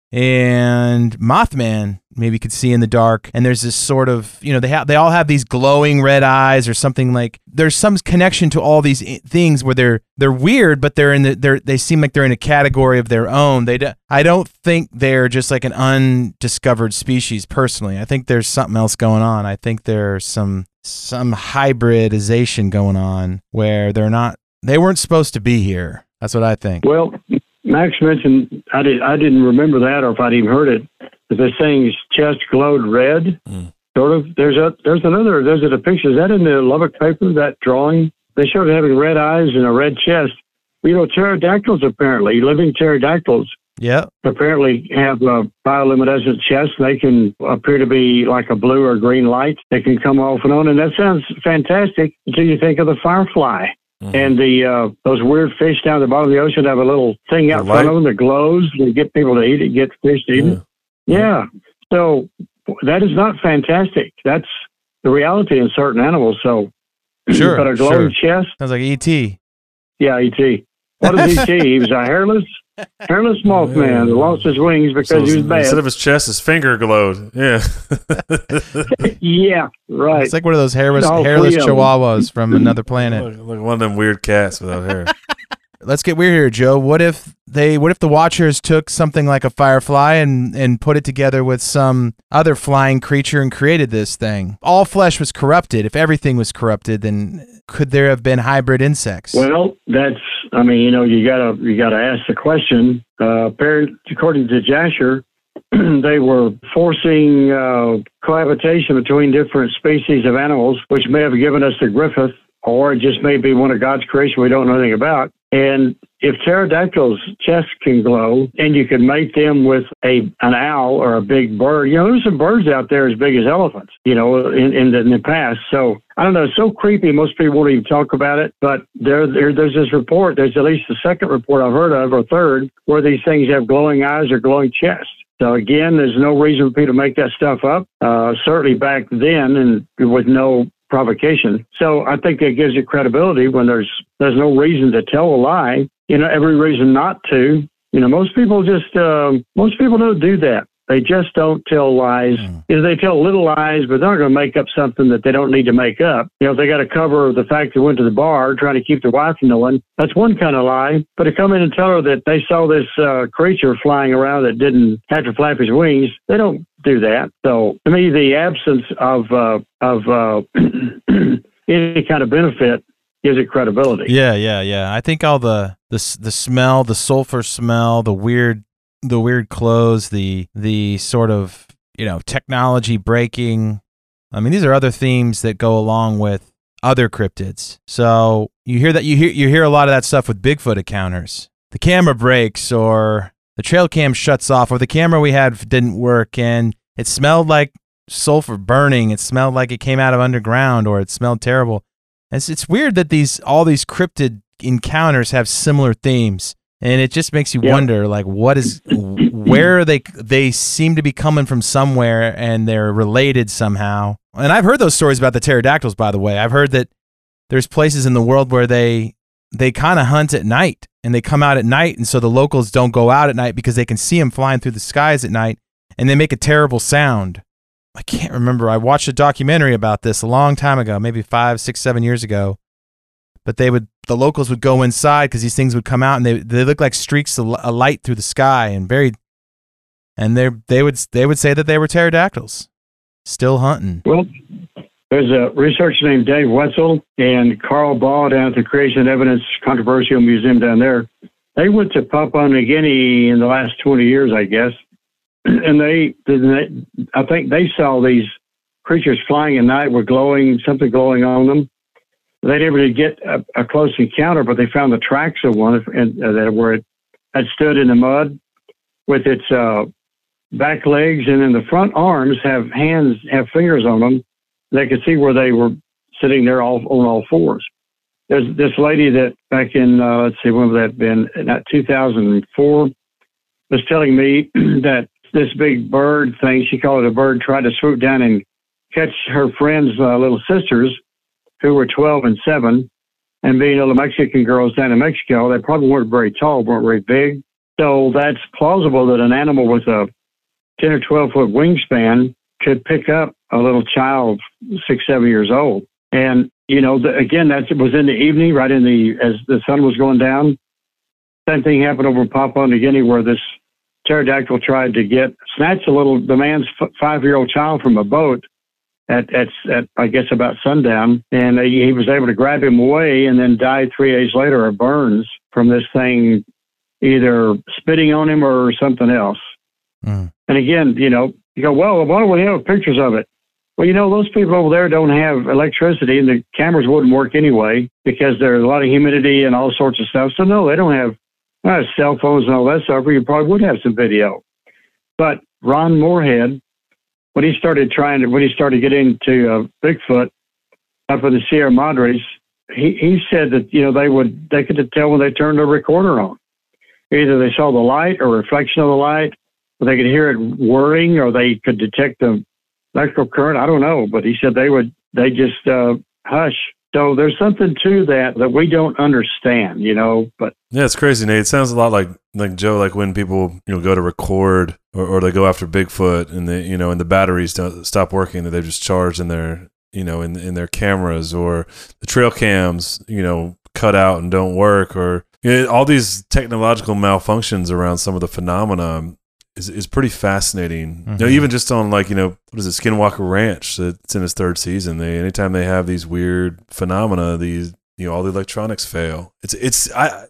S2: and Mothman maybe could see in the dark, and there's this sort of, they all have these glowing red eyes or something. Like there's some connection to all these things where they're weird, but they seem like they're in a category of their own. I don't think they're just like an undiscovered species personally. I think there's something else going on. I think there's some hybridization going on where they weren't supposed to be here. That's what I think.
S1: Well, Max mentioned, I didn't remember that, or if I'd even heard it, that they're saying his chest glowed red. Sort of. There's a depiction. Is that in the Lubbock paper, that drawing? They showed it having red eyes and a red chest. Pterodactyls apparently, living pterodactyls, apparently have a bioluminescent chest. They can appear to be like a blue or green light. They can come off and on, and that sounds fantastic until you think of the firefly. And those weird fish down at the bottom of the ocean have a little thing out front of them that glows. They get people to eat it, get fish to eat it. Yeah. So that is not fantastic. That's the reality in certain animals. So,
S2: sure,
S1: but a glowing chest.
S2: Sounds like E.T.
S1: Yeah, E.T. What is E.T.? He was a hairless Mothman that lost his wings because he was bad.
S9: Instead of his chest, his finger glowed. Yeah.
S1: Yeah, right.
S2: It's like one of those hairless chihuahuas from another planet.
S9: Like one of them weird cats without hair.
S2: Let's get weird here, Joe. What if the Watchers took something like a firefly and put it together with some other flying creature and created this thing? All flesh was corrupted. If everything was corrupted, then could there have been hybrid insects?
S1: Well, you gotta ask the question. According to Jasher, they were forcing cohabitation between different species of animals, which may have given us the Griffith, or it just may be one of God's creation we don't know anything about. And if pterodactyls' chests can glow, and you could mate them with an owl or a big bird, there's some birds out there as big as elephants, in the past. So I don't know. It's so creepy. Most people won't even talk about it. But there's this report. There's at least a second report I've heard of, or third, where these things have glowing eyes or glowing chests. So again, there's no reason for people to make that stuff up. Certainly back then, and with no provocation. So I think that gives it credibility when there's no reason to tell a lie. Every reason not to. Most people don't do that. They just don't tell lies. They tell little lies, but they're not going to make up something that they don't need to make up. If they got to cover the fact they went to the bar trying to keep their wife from knowing, that's one kind of lie. But to come in and tell her that they saw this creature flying around that didn't have to flap his wings, they don't do that. So to me, the absence of any kind of benefit gives it credibility.
S2: Yeah. I think all the smell, the sulfur smell, the weird clothes, the sort of, technology breaking. I mean, these are other themes that go along with other cryptids. So you hear a lot of that stuff with Bigfoot encounters. The camera breaks, or the trail cam shuts off, or the camera we had didn't work and it smelled like sulfur burning. It smelled like it came out of underground, or it smelled terrible. It's weird that all these cryptid encounters have similar themes. And it just makes you wonder, like, where they seem to be coming from somewhere, and they're related somehow. And I've heard those stories about the pterodactyls, by the way. I've heard that there's places in the world where they kind of hunt at night, and they come out at night, and so the locals don't go out at night because they can see them flying through the skies at night, and they make a terrible sound. I can't remember. I watched a documentary about this a long time ago, maybe 5, 6, 7 years ago. but the locals would go inside because these things would come out and they look like streaks of light through the sky and they would say that they were pterodactyls still hunting.
S1: Well, there's a researcher named Dave Wetzel and Carl Ball down at the Creation Evidence Controversial Museum down there. They went to Papua New Guinea in the last 20 years, I guess, and I think they saw these creatures flying at night with something glowing on them. They never did get a close encounter, but they found the tracks of one where it had stood in the mud with its back legs, and then the front arms have fingers on them. They could see where they were sitting there on all fours. There's this lady that back in, let's see, when would that have been? Not 2004, was telling me that this big bird thing, she called it a bird, tried to swoop down and catch her friend's little sisters, who were 12 and 7, and being little Mexican girls down in Mexico, they probably weren't very tall, weren't very big. So that's plausible that an animal with a 10 or 12 foot wingspan could pick up a little child 6, 7 years old. And, again, that was in the evening, right as the sun was going down. Same thing happened over in Papua New Guinea where this pterodactyl tried to snatch the man's 5-year-old child from a boat at I guess about sundown. And he was able to grab him away and then died 3 days later of burns from this thing either spitting on him or something else. Mm. And again, you go, well, why don't we have pictures of it? Well, those people over there don't have electricity and the cameras wouldn't work anyway because there's a lot of humidity and all sorts of stuff. So no, they don't have cell phones and all that stuff, or you probably would have some video. But Ron Moorhead, when he started getting into Bigfoot up in the Sierra Madres, he said that, they could tell when they turned the recorder on. Either they saw the light or reflection of the light, or they could hear it whirring, or they could detect the electrical current. I don't know, but he said they just hush. So there's something to that we don't understand, but.
S9: Yeah, it's crazy, Nate. It sounds a lot like Joe, like when people, go to record or they go after Bigfoot and they, and the batteries don't stop working, that they've just charged in their, in their cameras, or the trail cams, cut out and don't work, or all these technological malfunctions around some of the phenomena is pretty fascinating. Mm-hmm. Even just on what is it, Skinwalker Ranch? It's in its 3rd season. Anytime they have these weird phenomena, all the electronics fail. It's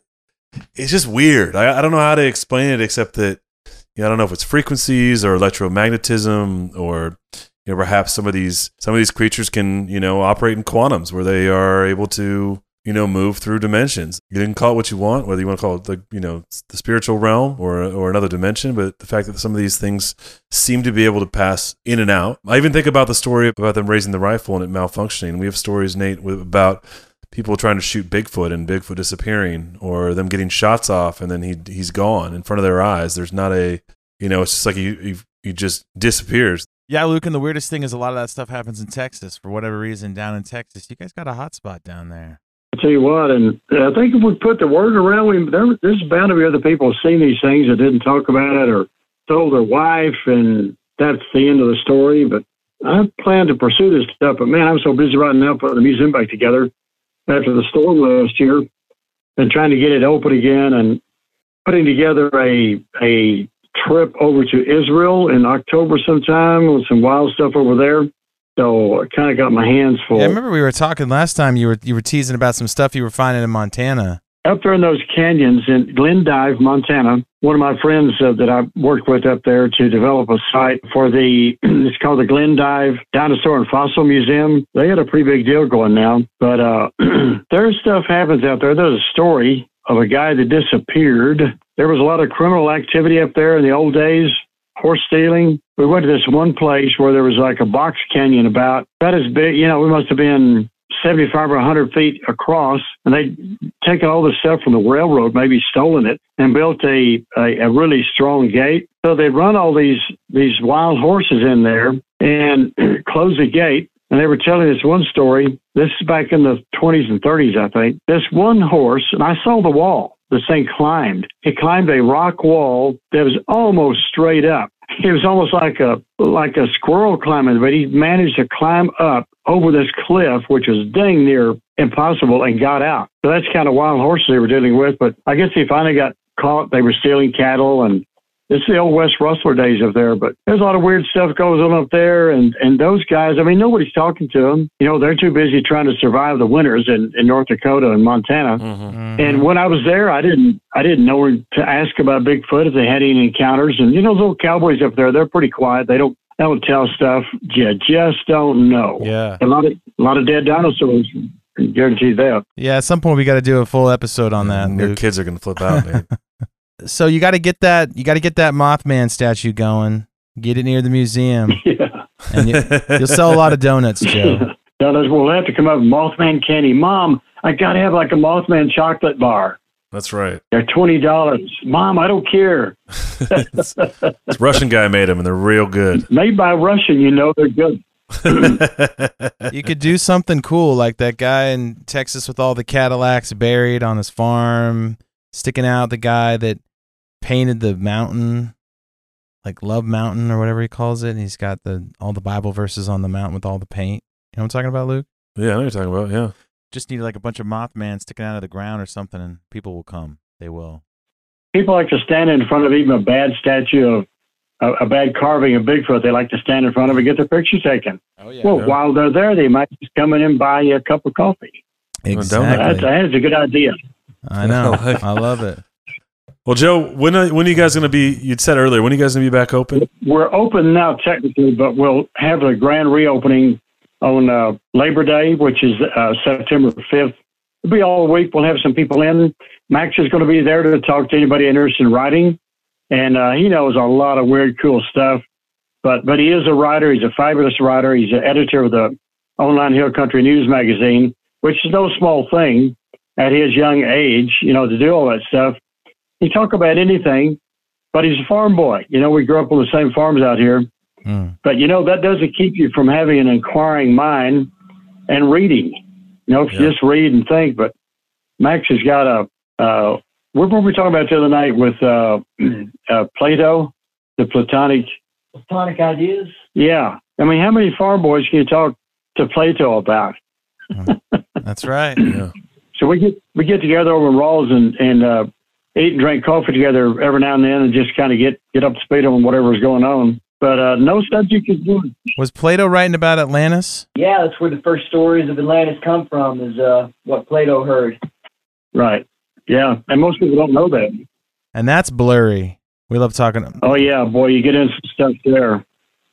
S9: just weird. I don't know how to explain it except that I don't know if it's frequencies or electromagnetism or perhaps some of these creatures can operate in quantums where they are able to move through dimensions. You can call it what you want, whether you want to call it the spiritual realm or another dimension, but the fact that some of these things seem to be able to pass in and out. I even think about the story about them raising the rifle and it malfunctioning. We have stories, Nate, about people trying to shoot Bigfoot and Bigfoot disappearing, or them getting shots off and then he's gone in front of their eyes. There's not it's just like he just disappears.
S2: Yeah, Luke, and the weirdest thing is a lot of that stuff happens in Texas for whatever reason. Down in Texas, you guys got a hot spot down there.
S1: I'll tell you what, and I think if we put the word around, there's bound to be other people who've seen these things that didn't talk about it or told their wife, and that's the end of the story. But I plan to pursue this stuff, but man, I'm so busy right now putting the museum back together after the storm last year and trying to get it open again and putting together a trip over to Israel in October sometime with some wild stuff over there. So I kind of got my hands full.
S2: Yeah, I remember we were talking last time. You were teasing about some stuff you were finding in Montana.
S1: Up there in those canyons in Glendive, Montana, one of my friends that I worked with up there to develop a site for it's called the Glendive Dinosaur and Fossil Museum. They had a pretty big deal going now, but there's stuff happens out there. There's a story of a guy that disappeared. There was a lot of criminal activity up there in the old days. Horse stealing. We went to this one place where there was like a box canyon about as big, we must have been 75 or 100 feet across, and they'd taken all the stuff from the railroad, maybe stolen it, and built a really strong gate. So they'd run all these wild horses in there and close the gate. And they were telling this one story. This is back in the 20s and 30s, I think. This one horse, and I saw the wall. This thing climbed. It climbed a rock wall that was almost straight up. It was almost like a squirrel climbing, but he managed to climb up over this cliff, which was dang near impossible, and got out. So that's kind of wild horses they were dealing with. But I guess he finally got caught. They were stealing cattle, and it's the old West Rustler days up there. But there's a lot of weird stuff goes on up there, and those guys, I mean, nobody's talking to them. You know, they're too busy trying to survive the winters in North Dakota and Montana.
S9: Mm-hmm.
S1: And when I was there, I didn't know where to ask about Bigfoot if they had any encounters. And you know, those little cowboys up there, they're pretty quiet. They don't tell stuff. You just don't know.
S2: Yeah,
S1: a lot of dead dinosaurs. I can guarantee that.
S2: Yeah, at some point we got to do a full episode on that.
S9: Your kids are gonna flip out, man.
S2: So you got to get that. You got to get that Mothman statue going. Get it near the museum.
S1: Yeah,
S2: and you'll sell a lot of donuts, Joe.
S1: Donuts. We'll have to come up with Mothman candy. Mom, I got to have like a Mothman chocolate bar.
S9: That's right.
S1: They're $20. Mom, I don't care.
S9: This Russian guy made them, and they're real good.
S1: Made by Russian, you know they're good.
S2: You could do something cool like that guy in Texas with all the Cadillacs buried on his farm, sticking out, the guy that painted the mountain, like Love Mountain or whatever he calls it. And he's got all the Bible verses on the mountain with all the paint. You know what I'm talking about, Luke?
S9: Yeah, I know what you're talking about, yeah.
S2: Just need like a bunch of Mothman sticking out of the ground or something, and people will come. They will.
S1: People like to stand in front of even a bad statue of a bad carving of Bigfoot. They like to stand in front of it and get their picture taken.
S2: Oh, yeah.
S1: Well, while they're there, they might just come in and buy you a cup of coffee.
S2: Exactly.
S1: That's a good idea.
S2: I know. I love it.
S9: Well, Joe, when are you guys going to be, you'd said earlier, when are you guys going to be back open?
S1: We're open now technically, but we'll have a grand reopening on Labor Day, which is September 5th. It'll be all week. We'll have some people in. Max is going to be there to talk to anybody interested in writing. And he knows a lot of weird, cool stuff. But he is a writer. He's a fabulous writer. He's an editor of the Online Hill Country News magazine, which is no small thing at his young age, you know, to do all that stuff. He talk about anything, but he's a farm boy. You know, we grew up on the same farms out here. But, you know, that doesn't keep you from having an inquiring mind and reading. You know, if you just read and think. But Max has got what were we talking about the other night with Plato, the Platonic
S10: ideas?
S1: Yeah. I mean, how many farm boys can you talk to Plato about?
S2: That's right.
S9: Yeah.
S1: So we get together over in Rawls and eat and drink coffee together every now and then and just kind of get up to speed on whatever's going on. But no subject is good.
S2: Was Plato writing about Atlantis?
S10: Yeah, that's where the first stories of Atlantis come from, is what Plato heard.
S1: Right. Yeah, and most people don't know that.
S2: And that's blurry. We love talking.
S1: Oh yeah, boy, you get into some stuff there.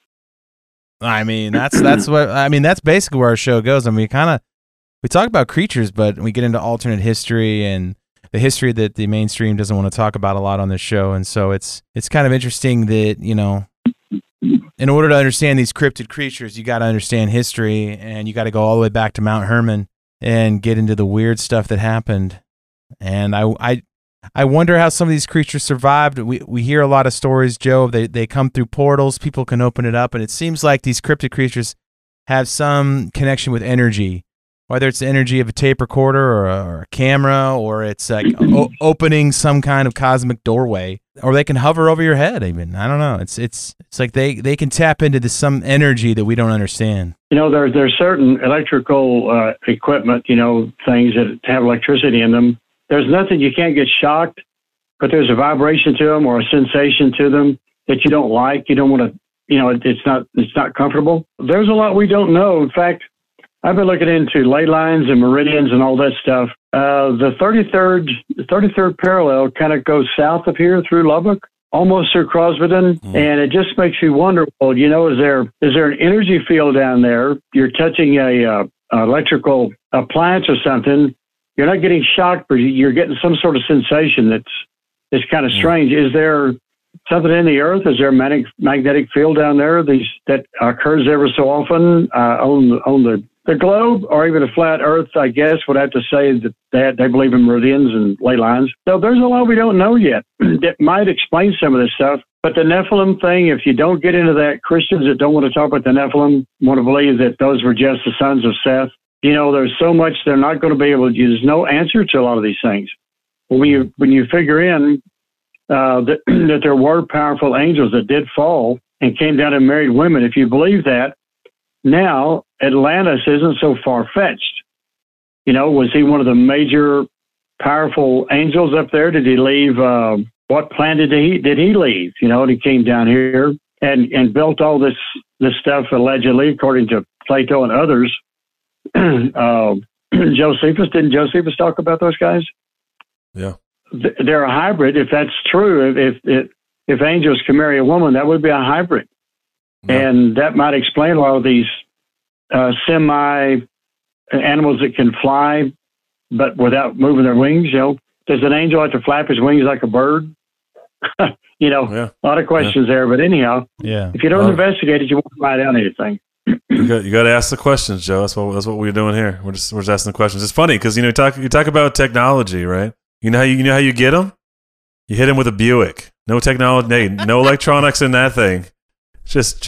S2: I mean, that's basically where our show goes. I mean, we talk about creatures, but we get into alternate history and the history that the mainstream doesn't want to talk about a lot on this show. And so it's kind of interesting that, you know, in order to understand these cryptid creatures, you got to understand history, and you got to go all the way back to Mount Hermon and get into the weird stuff that happened. And I wonder how some of these creatures survived. We hear a lot of stories, Joe. They come through portals. People can open it up, and it seems like these cryptid creatures have some connection with energy, whether it's the energy of a tape recorder or a camera, or it's like opening some kind of cosmic doorway, or they can hover over your head. Even I don't know. It's like they can tap into some energy that we don't understand.
S1: You know, there's certain electrical equipment, you know, things that have electricity in them. There's nothing you can't get shocked, but there's a vibration to them or a sensation to them that you don't like. You don't want to, you know, it's not comfortable. There's a lot we don't know. In fact, I've been looking into ley lines and meridians and all that stuff. The 33rd parallel kind of goes south of here through Lubbock, almost through Crosbyton, and it just makes you wonder, well, you know, is there an energy field down there? You're touching a electrical appliance or something. You're not getting shocked, but you're getting some sort of sensation that's kind of strange. Is there something in the earth? Is there a magnetic field down there that occurs ever so often on the globe, or even a flat earth? I guess would have to say that they believe in meridians and ley lines. So there's a lot we don't know yet that might explain some of this stuff. But the Nephilim thing, if you don't get into that, Christians that don't want to talk about the Nephilim want to believe that those were just the sons of Seth. You know, there's so much they're not going to be able to use. No answer to a lot of these things. When you figure in that there were powerful angels that did fall and came down and married women. If you believe that, now Atlantis isn't so far-fetched. Was he one of the major powerful angels up there? Did he leave? What planet did he leave? And he came down here and built all this stuff allegedly, according to Plato and others. Josephus, didn't Josephus talk about those guys?
S9: Yeah,
S1: they're a hybrid. If that's true, if angels can marry a woman, that would be a hybrid, and that might explain a lot of these semi animals that can fly, but without moving their wings. Does an angel have to flap his wings like a bird? A lot of questions there. But anyhow, if you don't investigate it, you won't find out anything.
S9: You got to ask the questions, Joe. That's what we're doing here. We're just asking the questions. It's funny because you talk about technology, right? You know how you get them? You hit them with a Buick. No technology, no electronics in that thing. Just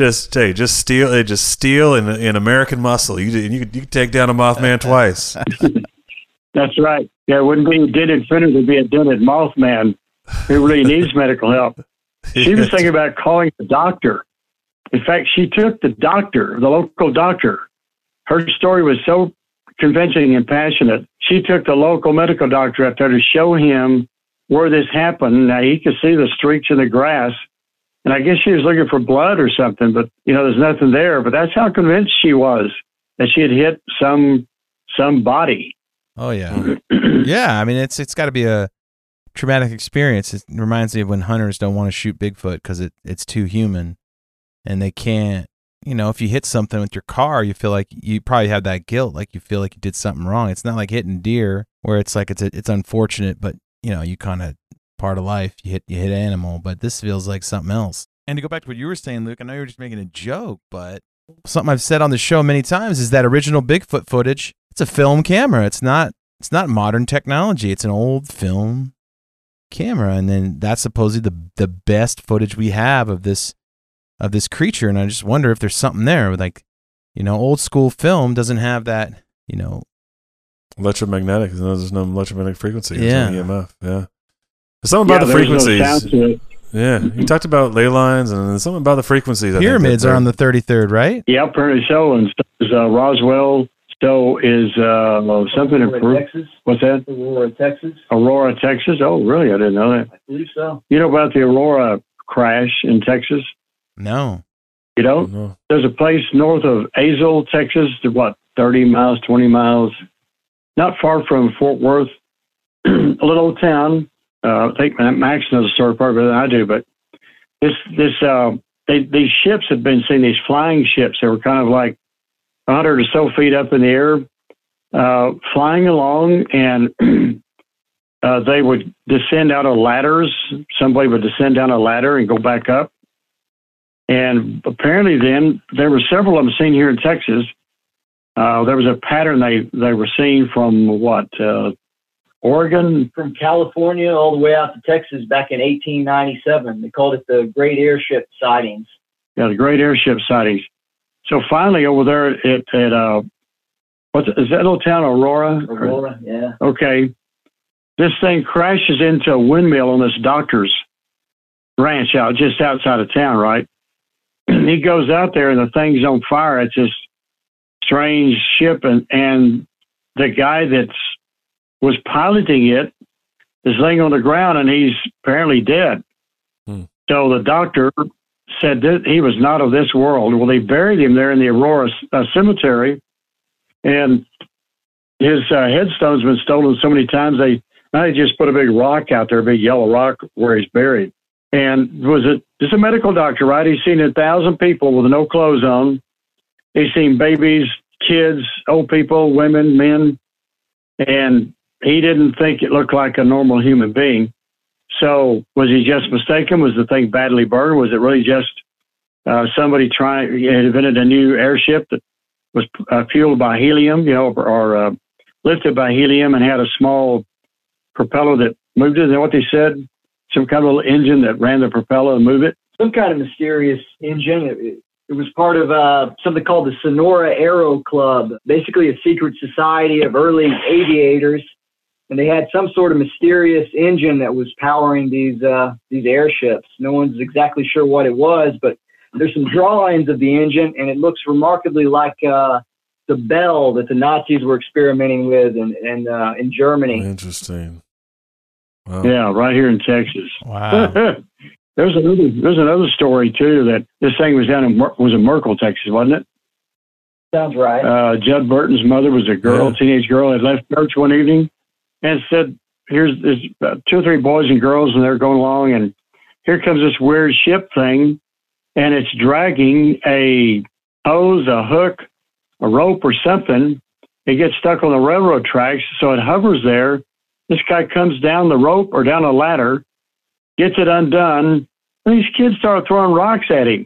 S9: steel and American muscle. You could take down a Mothman twice.
S1: That's right. Yeah, it wouldn't be a dented printer. It'd be a dented Mothman who really needs medical help. She was thinking about calling the doctor. In fact, she took the local doctor. Her story was so convincing and passionate. She took the local medical doctor up there to show him where this happened. Now, he could see the streaks in the grass. And I guess she was looking for blood or something, but, there's nothing there. But that's how convinced she was that she had hit some body.
S2: Oh, yeah. Yeah, I mean, it's got to be a traumatic experience. It reminds me of when hunters don't want to shoot Bigfoot because it's too human. And they can't, if you hit something with your car, you feel like you probably have that guilt, like you feel like you did something wrong. It's not like hitting deer where it's like it's unfortunate, but, you kind of part of life, you hit animal, but this feels like something else. And to go back to what you were saying, Luke, I know you were just making a joke, but something I've said on the show many times is that original Bigfoot footage, it's a film camera. It's not modern technology. It's an old film camera. And then that's supposedly the best footage we have of this creature. And I just wonder if there's something there with old school film doesn't have that,
S9: electromagnetic. There's no electromagnetic frequency.
S2: Yeah.
S9: It's EMF. Yeah. There's something about the frequencies. Yeah. You talked about ley lines and there's something about the frequencies.
S2: Pyramids are on the 33rd, right?
S1: Yeah, apparently so. And so is Roswell. So is something in Peru.
S10: Texas.
S1: What's that? Aurora, Texas. Oh, really? I didn't know that.
S10: I believe so.
S1: You know about the Aurora crash in Texas?
S2: No.
S1: You don't?
S9: No.
S1: There's a place north of Azle, Texas, 30 miles, 20 miles, not far from Fort Worth, a little old town. I think Max knows the story far better than I do, but these ships had been seen, these flying ships. They were kind of like 100 or so feet up in the air, flying along, and they would descend out of ladders. Somebody would descend down a ladder and go back up. And apparently then, there were several of them seen here in Texas. There was a pattern they were seeing from Oregon?
S10: From California all the way out to Texas back in 1897. They called it the Great Airship Sightings.
S1: Yeah, the Great Airship Sightings. So finally over there is that little town Aurora?
S10: Aurora, yeah.
S1: Okay. This thing crashes into a windmill on this doctor's ranch out just outside of town, right? He goes out there and the thing's on fire. It's this strange ship, and the guy that was piloting it is laying on the ground and he's apparently dead. So the doctor said that he was not of this world. Well, they buried him there in the Aurora cemetery, and his headstone's been stolen so many times they just put a big rock out there, a big yellow rock where he's buried. And just a medical doctor, right? He's seen 1,000 people with no clothes on. He's seen babies, kids, old people, women, men, and he didn't think it looked like a normal human being. So was he just mistaken? Was the thing badly burned? Was it really just somebody had invented a new airship that was fueled by helium, or lifted by helium and had a small propeller that moved it? And what they said, some kind of little engine that ran the propeller and moved it?
S10: Some kind of mysterious engine. It was part of something called the Sonora Aero Club, basically a secret society of early aviators. and they had some sort of mysterious engine that was powering these airships. No one's exactly sure what it was, but there's some drawings of the engine, and it looks remarkably like the Bell that the Nazis were experimenting with in Germany.
S9: Interesting. Wow.
S1: Yeah, right here in Texas.
S2: Wow.
S1: There's another story too, that this thing was down in Merkel, Texas, wasn't it?
S10: Sounds right.
S1: Judd Burton's mother was a girl, teenage girl, had left church one evening and said, "Here's 2 or 3 boys and girls, and they're going along, and here comes this weird ship thing, and it's dragging a hose, a hook, a rope, or something. It gets stuck on the railroad tracks, so it hovers there. This guy comes down the rope or down a ladder, gets it undone, and these kids start throwing rocks at him.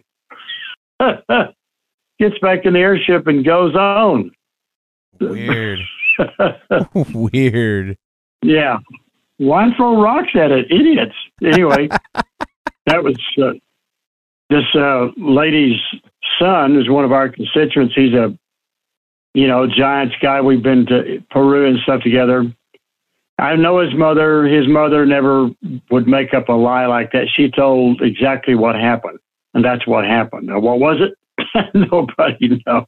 S1: Gets back in the airship and goes on."
S2: Weird. Weird.
S1: Yeah. Why throw rocks at it? Idiots. Anyway, that was this lady's son is one of our constituents. He's a, Giants guy. We've been to Peru and stuff together. I know his mother. His mother never would make up a lie like that. She told exactly what happened, and that's what happened. Now, what was it? Nobody knows.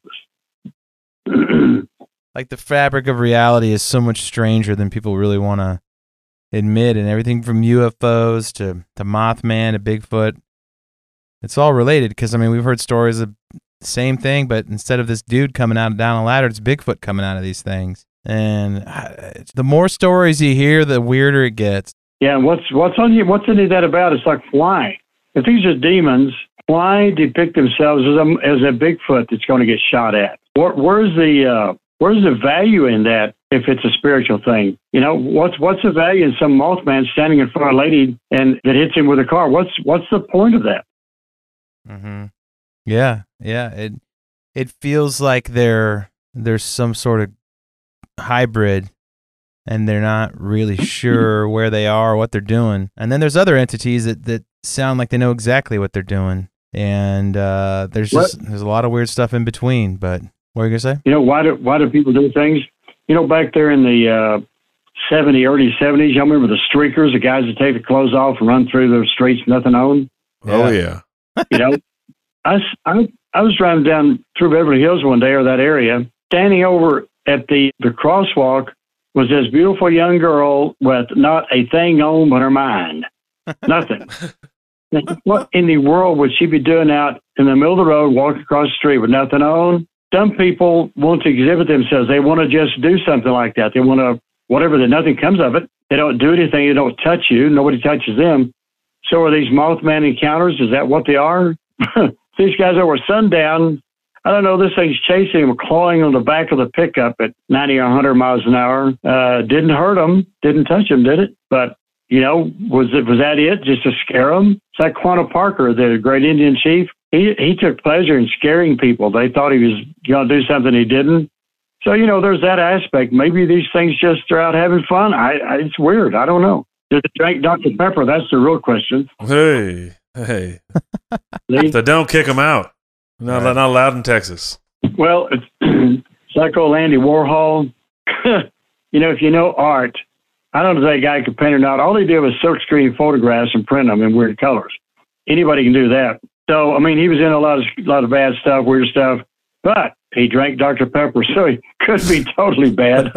S2: Like the fabric of reality is so much stranger than people really want to admit, and everything from UFOs to Mothman to Bigfoot, it's all related because, we've heard stories of the same thing, but instead of this dude coming out down a ladder, it's Bigfoot coming out of these things. And the more stories you hear, the weirder it gets.
S1: Yeah, what's any of that about? It's like flying. If these are demons, why depict themselves as a Bigfoot that's going to get shot at? Where's the value in that if it's a spiritual thing? What's the value in some Mothman standing in front of a lady and that hits him with a car? What's the point of that?
S2: Mm-hmm. Yeah. It feels like there's some sort of hybrid, and they're not really sure where they are or what they're doing. And then there's other entities that sound like they know exactly what they're doing. And there's a lot of weird stuff in between. But what are you gonna say?
S1: Why do people do things? Back there in the early 70s, y'all remember the streakers, the guys that take the clothes off and run through the streets, nothing on?
S9: Oh yeah.
S1: I was driving down through Beverly Hills one day, or that area, standing over at the crosswalk was this beautiful young girl with not a thing on but her mind. Nothing. What in the world would she be doing out in the middle of the road, walking across the street with nothing on? Some people want to exhibit themselves. They want to just do something like that. They want to, whatever, that nothing comes of it. They don't do anything. They don't touch you. Nobody touches them. So are these Mothman encounters? Is that what they are? These guys over sundown, I don't know, this thing's chasing them, clawing on the back of the pickup at 90 or 100 miles an hour. Didn't hurt them, didn't touch them, did it? But, was that it, just to scare them? It's like Quanah Parker, the great Indian chief. He took pleasure in scaring people. They thought he was going to do something he didn't. So, there's that aspect. Maybe these things just are out having fun. It's weird. I don't know. Does it drink Dr. Pepper? That's the real question.
S9: Hey. So don't kick them out. Not allowed in Texas.
S1: Well, it's like old Andy Warhol. If you know art, I don't know if that guy could paint or not. All he did was silkscreen photographs and print them in weird colors. Anybody can do that. So, he was in a lot of bad stuff, weird stuff, but he drank Dr. Pepper, so he could be totally bad.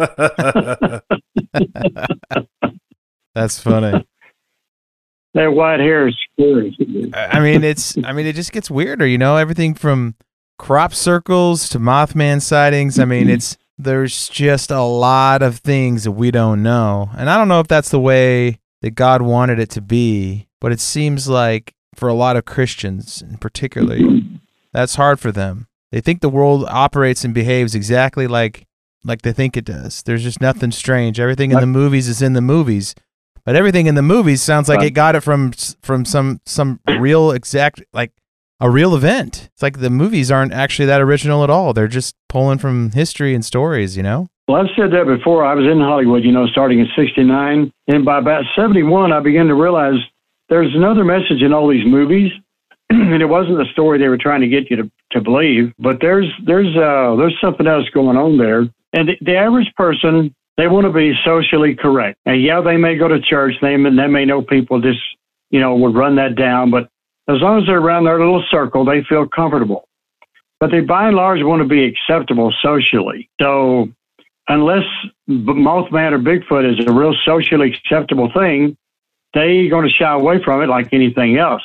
S2: That's funny.
S1: That white hair is scary.
S2: It just gets weirder, everything from crop circles to Mothman sightings. There's just a lot of things that we don't know. And I don't know if that's the way that God wanted it to be, but it seems like for a lot of Christians in particular, that's hard for them. They think the world operates and behaves exactly like they think it does. There's just nothing strange. Everything in the movies is in the movies. But everything in the movies sounds like it got it from some real exact, like a real event. It's like the movies aren't actually that original at all. They're just pulling from history and stories, Well,
S1: I've said that before. I was in Hollywood, starting in 1969. And by about 1971, I began to realize there's another message in all these movies. And it wasn't the story they were trying to get you to believe, but there's something else going on there. And the average person They want to be socially correct. And yeah, they may go to church. They may know people just, would run that down. But as long as they're around their little circle, they feel comfortable. But they, by and large, want to be acceptable socially. So unless Mothman or Bigfoot is a real socially acceptable thing, they're going to shy away from it like anything else.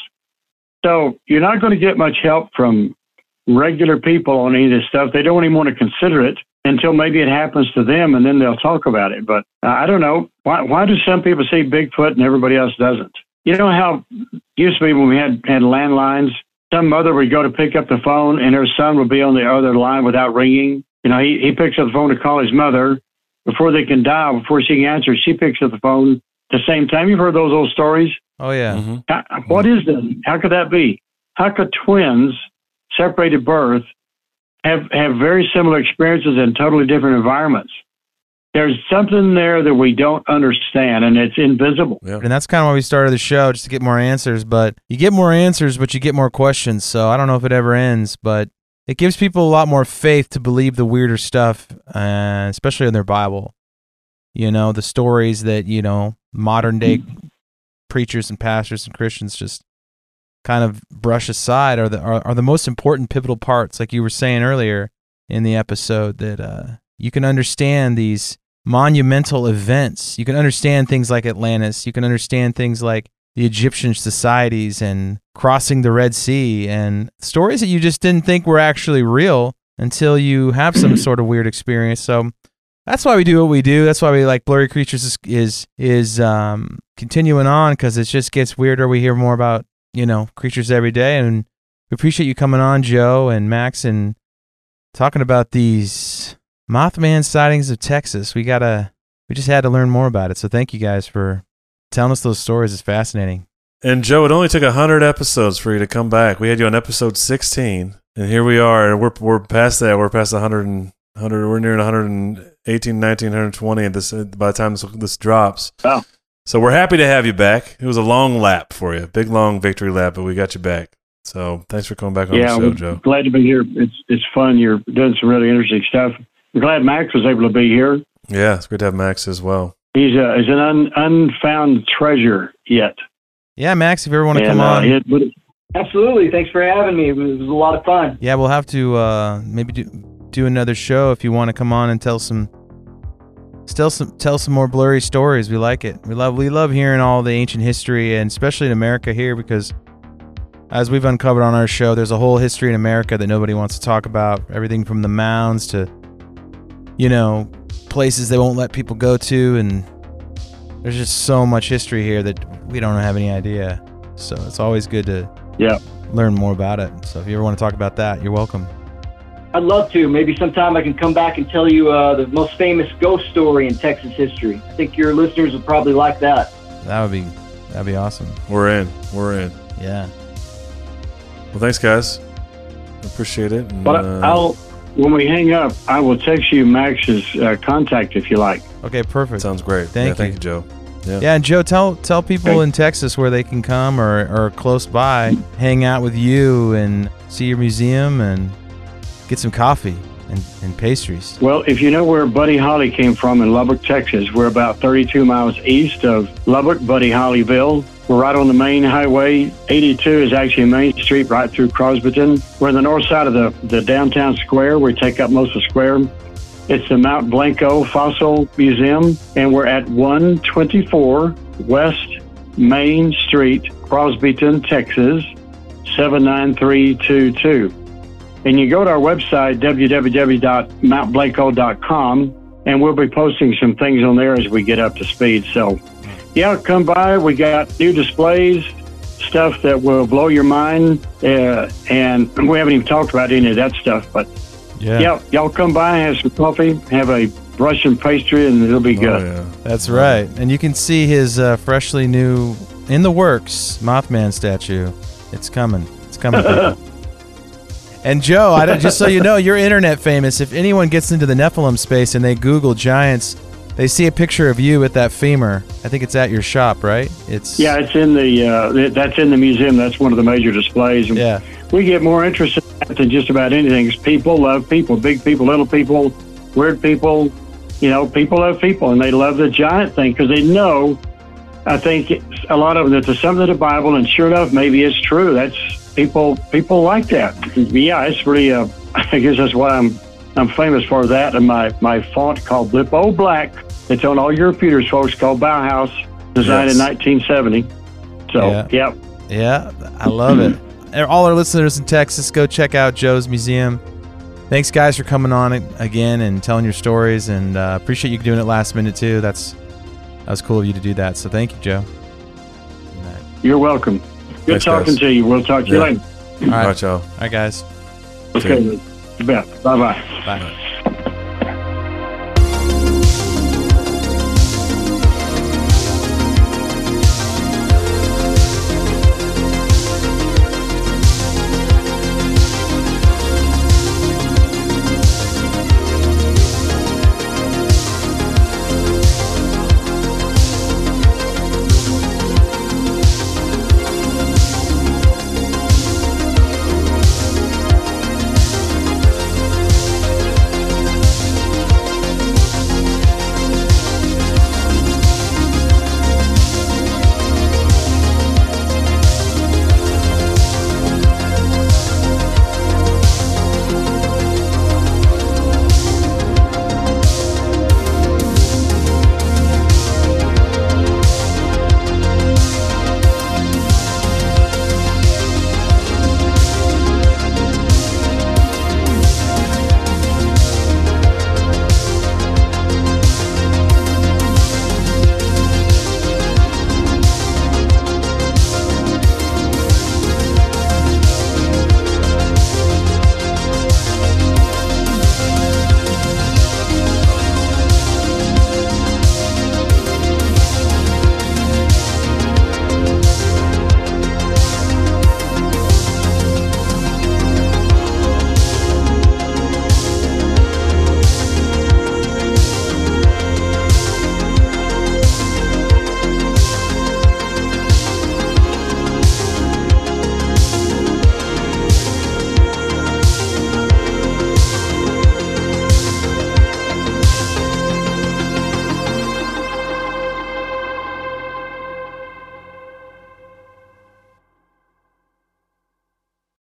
S1: So you're not going to get much help from regular people on any of this stuff. They don't even want to consider it until maybe it happens to them, and then they'll talk about it. But I don't know. Why do some people see Bigfoot and everybody else doesn't? You know how it used to be when we had landlines? Some mother would go to pick up the phone, and her son would be on the other line without ringing. He picks up the phone to call his mother. Before they can dial, before she can answer, she picks up the phone at the same time. You've heard those old stories?
S2: Oh, yeah.
S9: Mm-hmm.
S1: What is that? How could that be? How could twins, separated birth, have very similar experiences in totally different environments? There's something there that we don't understand, and it's invisible.
S2: Yeah. And that's kind of why we started the show, just to get more answers. But you get more answers, but you get more questions. So I don't know if it ever ends, but it gives people a lot more faith to believe the weirder stuff, especially in their Bible. The stories that, modern day preachers and pastors and Christians just kind of brush aside are the most important pivotal parts, like you were saying earlier in the episode, that you can understand these monumental events. You can understand things like Atlantis. You can understand things like the Egyptian societies and crossing the Red Sea, and stories that you just didn't think were actually real until you have some sort of weird experience. So that's why we do what we do. That's why we like Blurry Creatures is continuing on, because it just gets weirder. We hear more about, creatures every day, and we appreciate you coming on, Joe and Max, and talking about these Mothman sightings of Texas. We just had to learn more about it. So thank you guys for telling us those stories. It's fascinating.
S9: And Joe, it only took 100 episodes for you to come back. We had you on episode 16, and here we are. And we're past that. We're past 100. We're nearing 118, 19, 120 by the time this drops.
S1: Wow.
S9: So we're happy to have you back. It was a long lap for you, big long victory lap, but we got you back. So thanks for coming back on the show, Joe.
S1: Glad to be here. It's fun. You're doing some really interesting stuff. I'm glad Max was able to be here.
S9: Yeah, it's great to have Max as well.
S1: He's an unfound treasure yet.
S2: Yeah, Max, if you ever want to come on.
S10: Absolutely. Thanks for having me. It was a lot of fun.
S2: Yeah, we'll have to maybe do another show if you want to come on and tell some more blurry stories. We like it. We love hearing all the ancient history, and especially in America here, because as we've uncovered on our show, there's a whole history in America that nobody wants to talk about. Everything from the mounds to, places they won't let people go to, and there's just so much history here that we don't have any idea. So it's always good to learn more about it. So if you ever want to talk about that, you're welcome.
S10: I'd love to. Maybe sometime I can come back and tell you the most famous ghost story in Texas history. I think your listeners would probably like that.
S2: That'd be awesome.
S9: We're in.
S2: Yeah.
S9: Well, thanks, guys. Appreciate it. And,
S1: but when we hang up, I will text you Max's contact if you like.
S2: Okay, perfect.
S9: Sounds great. Thank you, Joe.
S2: Yeah, and Joe, tell people in Texas where they can come or close by, hang out with you and see your museum and get some coffee and pastries.
S1: Well, if you know where Buddy Holly came from in Lubbock, Texas, we're about 32 miles east of Lubbock, Buddy Hollyville. We're right on the main highway. 82 is actually a main street right through Crosbyton. We're on the north side of the downtown square. We take up most of the square. It's the Mount Blanco Fossil Museum, and we're at 124 West Main Street, Crosbyton, Texas, 79322. And you go to our website, www.mountblanco.com, and we'll be posting some things on there as we get up to speed. So, yeah, come by. We got new displays, stuff that will blow your mind, and we haven't even talked about any of that stuff, but yeah, y'all come by, have some coffee, have a Russian pastry, and it'll be good.
S9: Yeah.
S2: That's right. And you can see his freshly new, in the works, Mothman statue. It's coming. It's coming, people. And Joe, just so you know, you're internet famous. If anyone gets into the Nephilim space and they Google giants, they see a picture of you at that femur. I think it's at your shop, right?
S1: It's in the that's in the museum. That's one of the major displays. And we get more interest in that than just about anything. People love people, big people, little people, weird people, people love people, and they love the giant thing because they know, I think a lot of them, that there's something in the Bible, and sure enough, maybe it's true. That's people like that. Yeah, it's really, I guess that's what I'm famous for, that, and my font called Blip O Black. It's on all your computers, folks, called Bauhaus, designed in 1970. So, yep.
S2: Yeah, I love it. All our listeners in Texas, go check out Joe's museum. Thanks, guys, for coming on again and telling your stories, and appreciate you doing it last minute, too. That was cool of you to do that, so thank you, Joe.
S1: You're welcome. Good talking to you. We'll talk to you later.
S2: All right,
S9: Joe.
S2: All right, guys.
S1: Okay. You bet. Bye-bye.
S2: Bye.